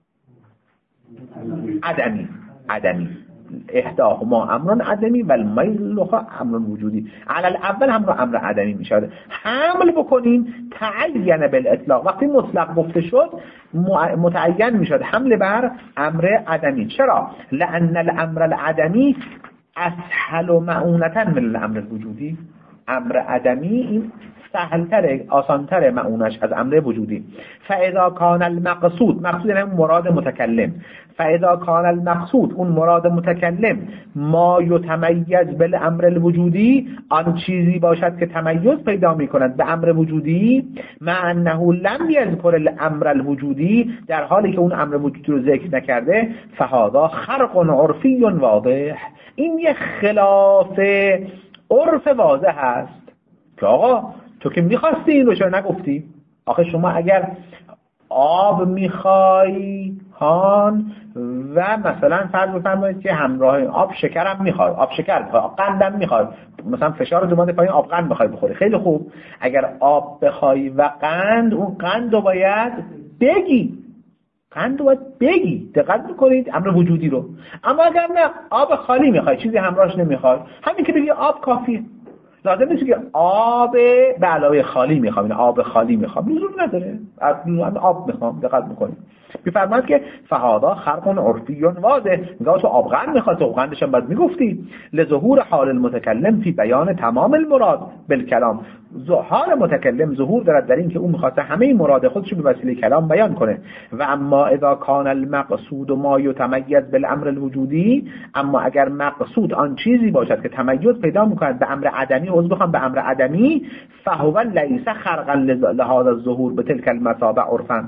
عدمی. احداهما امر عدمی و الميل الاخر امر وجودی. علی الاول هم رو امر عدمی می شود. حمل بکنین تعین بالاطلاق، وقتی مطلق گفته شد متعین می شود حمل بر امر عدمی. چرا؟ لأن الامر العدمی اسهل معونتا من الامر الوجودی. امر عدمی این سهلتره، آسانتره معونش از امر وجودی. فاذا کان المقصود، مقصود یعنی مراد متکلم، فاذا کان المقصود اون مراد متکلم ما یتمیز بالامر الوجودی، آن چیزی باشد که تمیز پیدا میکند به امر وجودی، مع انه لم یذکر الامر الوجودی، در حالی که اون امر وجودی رو ذکر نکرده، فهذا خرق عرفی واضح، این یه خلاف عرف واضح هست که آقا تو که میخواستی این رو چرا نگفتی؟ آخه شما اگر آب میخوای هان و مثلا فرض بفرمایید که همراه آب شکرم میخوای، آب شکر میخوای، قندم میخوای، مثلا فشار اومده پایین آب قند بخوای بخوری، خیلی خوب. اگر آب بخوای و قند، اون قند رو باید بگی، قند رو باید بگی، دقت میکنید امر وجودی رو. اما اگر نه آب خالی میخوای، چیزی همراهش نمیخوای، همین که بگی آب کافیه، لازم نیست که آب به علاوه خالی میخوام، این آب خالی میخوام، لزوم نداره، آب میخوام. دقت میکنید میفرماید که فهذا خرق عرفی واضح، میگه تو آب قند میخواد، تو قندش هم بعد میگفتی. لظهور حال المتکلم فی بیان تمام المراد بالکلام، حال متکلم ظهور دارد در این که اون میخواسته همه مراد خودش به وسیله کلام بیان کنه. و اما اذا کان المقصود ما یتمیز بالامر الوجودی، اما اگر مقصود آن چیزی باشد که تمیز پیدا میکند به امر عدمی، به امر عدمی، فهو لیس خرقا لهذا الظهور بتلك المثابه عرفا،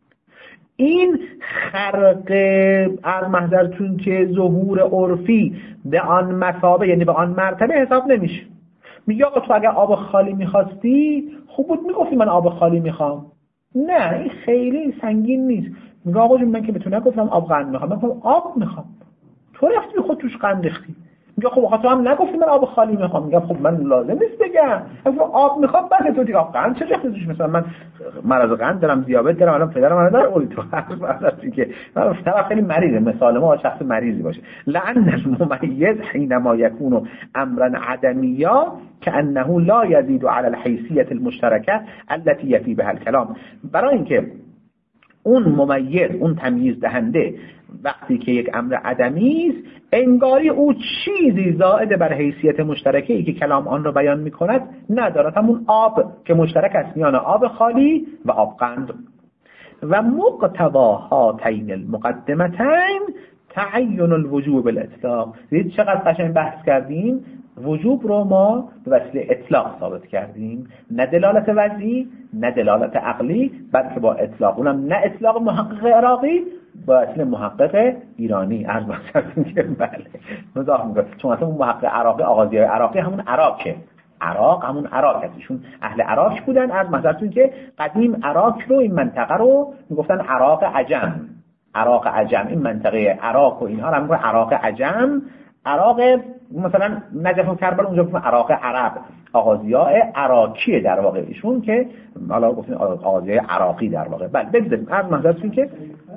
این خرق محضرتون که ظهور عرفی به آن مثابه یعنی به آن مرتبه حساب نمیشه. میگه آقا تو اگر آب خالی میخواستی خوب بود میگفتی من آب خالی میخوام. نه این خیلی سنگین نیست. میگه آقا جون من که به تو نگفتم آب قند میخوام، من آب میخوام، تو رفتی خود توش قند ریختی. میگه خب آقا تو هم نگفتی من آب خالی میخوام. میگم خب من لازم نیست بگم اگه آب میخوام، بعد تو دیگه آب قند چه ریختی توش؟ مثلا من مرض قند دارم، دیابت دارم، الان پدرم من داره، اولی تو هستی که من طرف خیلی مریضه، مثال ما شخص مریضی باشه. لعن المميز حينما يكون امرا عدميا كانه لا يزيد على الحيثيه المشتركه التي يفي بها الكلام، برای اینکه اون ممیز، اون تمییز دهنده وقتی که یک امر عدمی است، انگاری او چیزی زائد بر حیثیت مشترکی که کلام آن را بیان می کند ندارد، همون آب که مشترک است میان آب خالی و آب قند. و مقتضا هاتین المقدمتین تعین الوجوب بالاطلاق. دید چقدر قشنگ بحث کردیم؟ وجوب رو ما به وسیله اطلاق ثابت کردیم، نه دلالت وضعی نه دلالت عقلی، بلکه با اطلاق، اونم نه اطلاق محقق عراقی، با وسیله محقق ایرانی. عرض بسیارتون که بله مضاف میکنه، چون اصلا اون محقق عراقی، آغازی عراقی همون عراقه، عراق همون عراق هست، ایشون اهل عراق بودن. عرض بسیارتون که قدیم عراق رو، این منطقه رو میگفتن عراق عجم، عراق عجم. این منطقه عراق و اینها رو میگن عراق عجم. عراق مثلا نجف و کربلا اونجا گفتن عراق عرب، آغازیاء عراقی در واقع ایشون، که حالا گفتن آغازیاء عراقی در واقع. بله بگذاریم. عرض بسیارتون که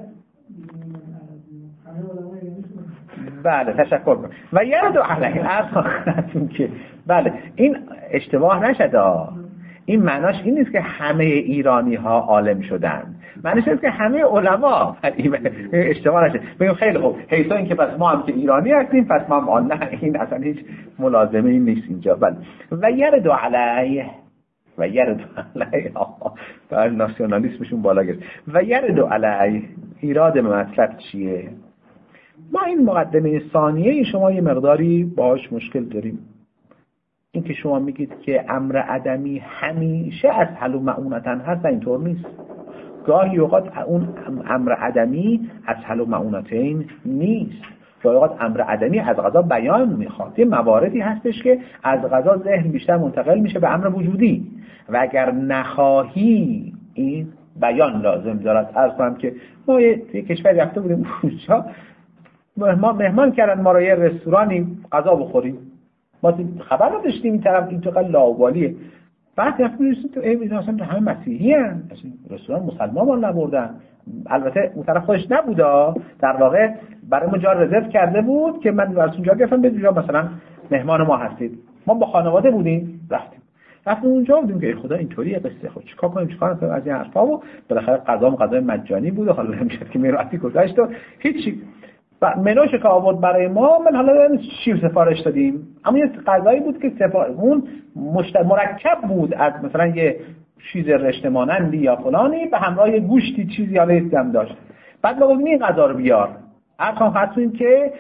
بله تشکر کنم. و یرد علیه عرض که بله این اشتباه نشد، این معناش این نیست که همه ایرانی ها عالم شدن، معنیش اینه که همه علما. اشتباه نشه بگیم خیلی خوب حیث این که پس ما هم که ایرانی هستیم پس ما هم نه، این اصلا هیچ ملازمه این نیست اینجا. بله و یرد علیه، و یرد علیه بله ناسیونالیسمشون بالا گرفت. و یرد علیه ایراد مطلب چیه؟ ما این مقدمه ثانیه شما یه مقداری باهاش مشکل داریم. این که شما میگید که امر عدمی همیشه اسهل و معونتن هست، اینطور نیست. گاهی اوقات اون امر عدمی اسهل و معونتین نیست. گاهی اوقات امر عدمی از قضا بیان میخواد. یه مواردی هستش که از قضا ذهن بیشتر منتقل میشه به امر وجودی و اگر نخواهی این بیان لازم دارد. عرض کنم که ما یه کشور رفته بودیم اونجا، ما مهمان کردن ما رو یه رستورانی غذا بخوریم، ما خبر نداشتیم این طرف این چقدر لاابالیه. بعد رفتیم تو این اصلا همه مسیحی ان، رستوران مسلمان ما نبردن. البته اون طرف خودش نبودا، در واقع برای ما جا رزرو کرده بود که من واسه اونجا گفتم برید اونجا مثلا مهمان ما هستید. ما با خانواده بودیم، رفتیم اونجا بودیم که خدا اینطوریه قصه، خب چیکار کنیم از این حرفا. و بالاخره غذای مجانی بود و حالا نمیشد که میراثی گذاشت و هیچی. و منوش که آورد برای ما، من حالا شیر سفارش دادیم، اما یه غذایی بود که اون مرکب بود از مثلا یه چیز رشته مانندی یا فلانی به همراه یه گوشتی چیزی حالا هم داشت. بعد ما گفتیم این غذا رو بیار. اصلا خاطرین که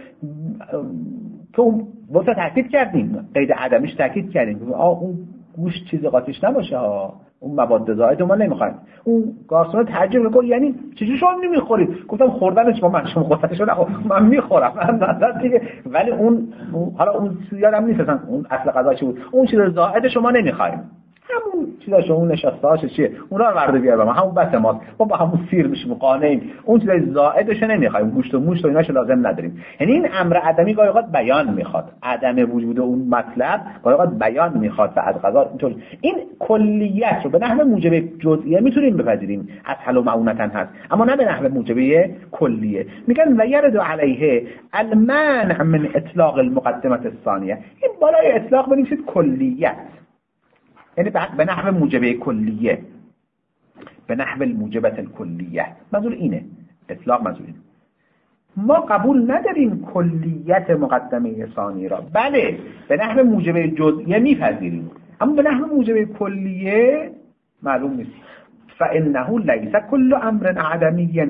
تو واسه تاکید کردیم، قید عدمیش تاکید کردیم اون گوشت چیز قاطیش نباشه ها، اون مواد زائد ما نمیخوایم. اون گارسون تعجب میکنه یعنی چجوری شما نمیخورید؟ گفتم خوردنش با من، شما خوردنش نه من میخورم من دیگه. ولی اون حالا اون یادم نیست اصلا اون اصل غذا چی بود. اون چیز زائد شما نمیخوایم، همون چیزا شما اون نشاسته‌هاش چیه اونا رو ورده بیار ما، همون بس ماست، ما با همون سیر میشیم قانعیم. اون چیزای زائدش نمیخوایم، گوشت و موشت و ایناشو لازم نداریم. یعنی این امر عدمی گاهی اوقات بیان میخواد، عدم وجود اون مطلب گاهی اوقات بیان میخواد و از قضا اینطور. این کلیت رو به نحو موجب جزئیه میتونیم بپذیریم، اسهل و معونتن هست، اما نه به نحو موجب کلیه. میگن و یرد علیه المنع من اطلاق المقدمه الثانیه. این بالای اطلاق بنویسید کلیت، یعنی به نحو موجبه کلیه، به نحو الموجبه الکلیه. منظور اینه، اطلاق منظور اینه. ما قبول نداریم کلیت مقدمه ثانی را، بله به نحو موجبه جزئیه میپذیریم، اما به نحو موجبه کلیه معلوم نیست. فانه لیس کل امر عدمی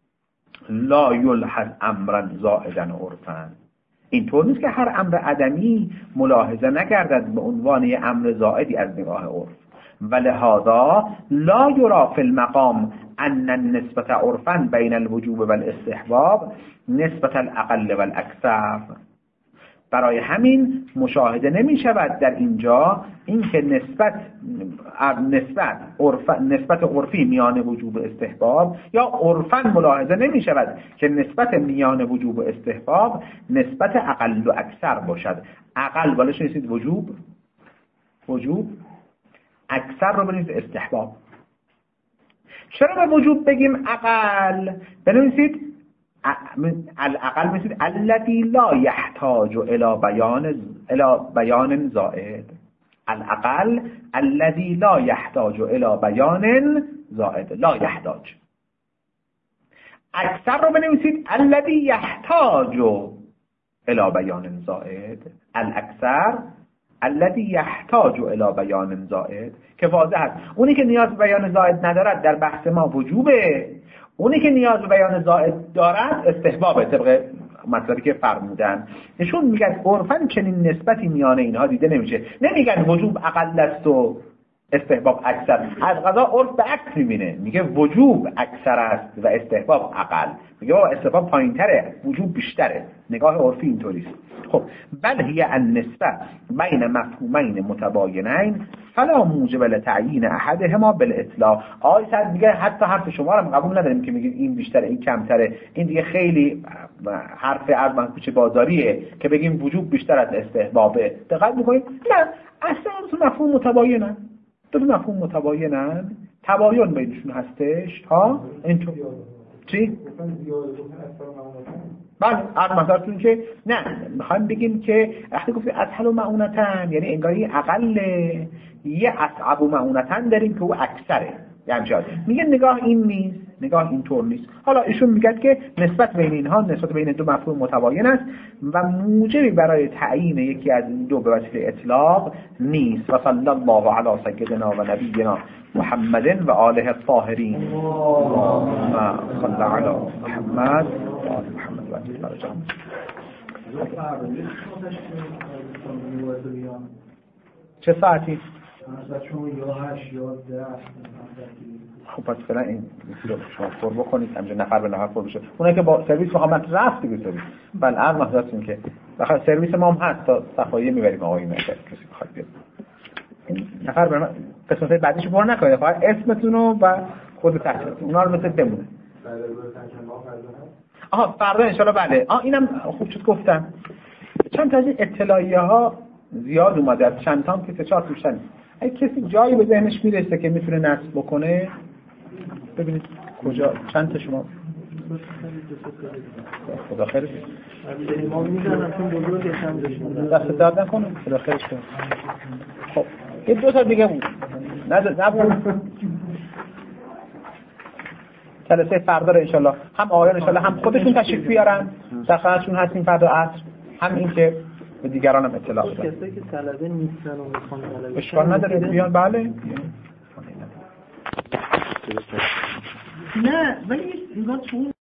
لا یلحظ امرا زائدا عرفا. اینطور نیست که هر امر عدمی ملاحظه نگردد به عنوان یه امر زائدی از نگاه عرف. ولهذا لا یرا فی المقام ان النسبة عرفا بین الوجوب والاستحباب نسبة الاقل والاکثر. برای همین مشاهده نمی شود در اینجا اینکه نسبت عرفی میان وجوب و استحباب، یا عرفاً ملاحظه نمی شود که نسبت میان وجوب و استحباب نسبت اقل و اکثر باشد. اقل بالش نویسید وجوب، اکثر رو بنویسید استحباب. چرا به وجوب بگیم اقل؟ بنویسید الاقل مثل الذي لا يحتاج الى بیان زائد. الاقل الذي لا يحتاج الى بیان زائد، لا يحتاج. اکثر رو بنویسید الذي يحتاج الى بیان زائد. الاکثر الذي يحتاج الى بیان زائد، که واضح است اونی که نیاز به بیان زائد ندارد در بحث ما وجوبه، اونی که نیاز به بیان زائد دارد استحبابه طبق مطلبی که فرمودن نشون میگن عرفاً چنین نسبتی میان اینها دیده نمیشه. نمیگن وجوب اقل است و استحباب اکثر. از قضا عرف به عکس میبینه، میگه وجوب اکثر است و استحباب اقل. میگه بابا استحباب پایینتره، وجوب بیشتره. نگاه عرفی اینطوریه. خب بل هی النسبه بین مفهومین متباینین فلا موجب لتعیین احدهما بالاطلاق. آقای سعد میگه حتی حرف شما رو قبول نداریم که میگید این بیشتره این کمتره. این دیگه خیلی حرف از کوچه بازاریه که بگیم وجوب بیشتر از استحبابه. دقت میکنید؟ نه، اصلا تو مفهوم متباینن. دو مفهوم متباینن، تباین بینشون هستش. ها اینطور چی؟ بله از مثالتون که نه میخوایم بگیم که وقتی گفتیم اسهل و معونتن یعنی انگاری اقله، یه اصعب و معونتن داریم که او اکثره. یعنی میگه نگاه این نیست، نگاه اینطور نیست. حالا ایشون میگه که نسبت بین اینها نسبت بین دو مفهوم متباین است و موجبی برای تعیین یکی از این دو به وسیله اطلاق نیست. و صلی الله علی سیدنا و نبینا محمد و آله الطاهرین. اللهم صل علی محمد و آل محمد و آله جان. چه ساعتی؟ خب پس فعلا این شما پر بکنید همینجا نفر به نفر پر بشه. اونایی که با سرویس میخوام رفت دیگه سرویس. بله عرض محضرتون که بخاطر سرویس ما هم هست تا صفاییه میبریم آقایون اگر کسی بخواد بیاد. این نفر به من قسمت بعدیشو پر نکنید. فقط اسمتون و کد تحصیلتون اونا رو مثل بمونه. آها فردا ان شاء الله. بله اینم خوب شد گفتم. چند تا از اطلاعیه ها زیاد اومده از چند تام که 3-4 توشن. اگه کسی جایی به ذهنش میرسه که میتونه نصب بکنه ببینید کجا چند تا شما خدا خیرش ما میذارم چون بزرگش هم دست درد نکنه خدا خیرش کنه. خب یه 2 تا دیگه بود نبود جلسه فردا رو انشالله هم آقایان انشالله هم خودشون تشریف بیارن در خدمتشون هستیم فردا عصر، هم این که به دیگران هم اطلاع بدن. کسایی که طلبه نیستن و میخوان طلبه اشکال نداره بیان. بله نه ولی این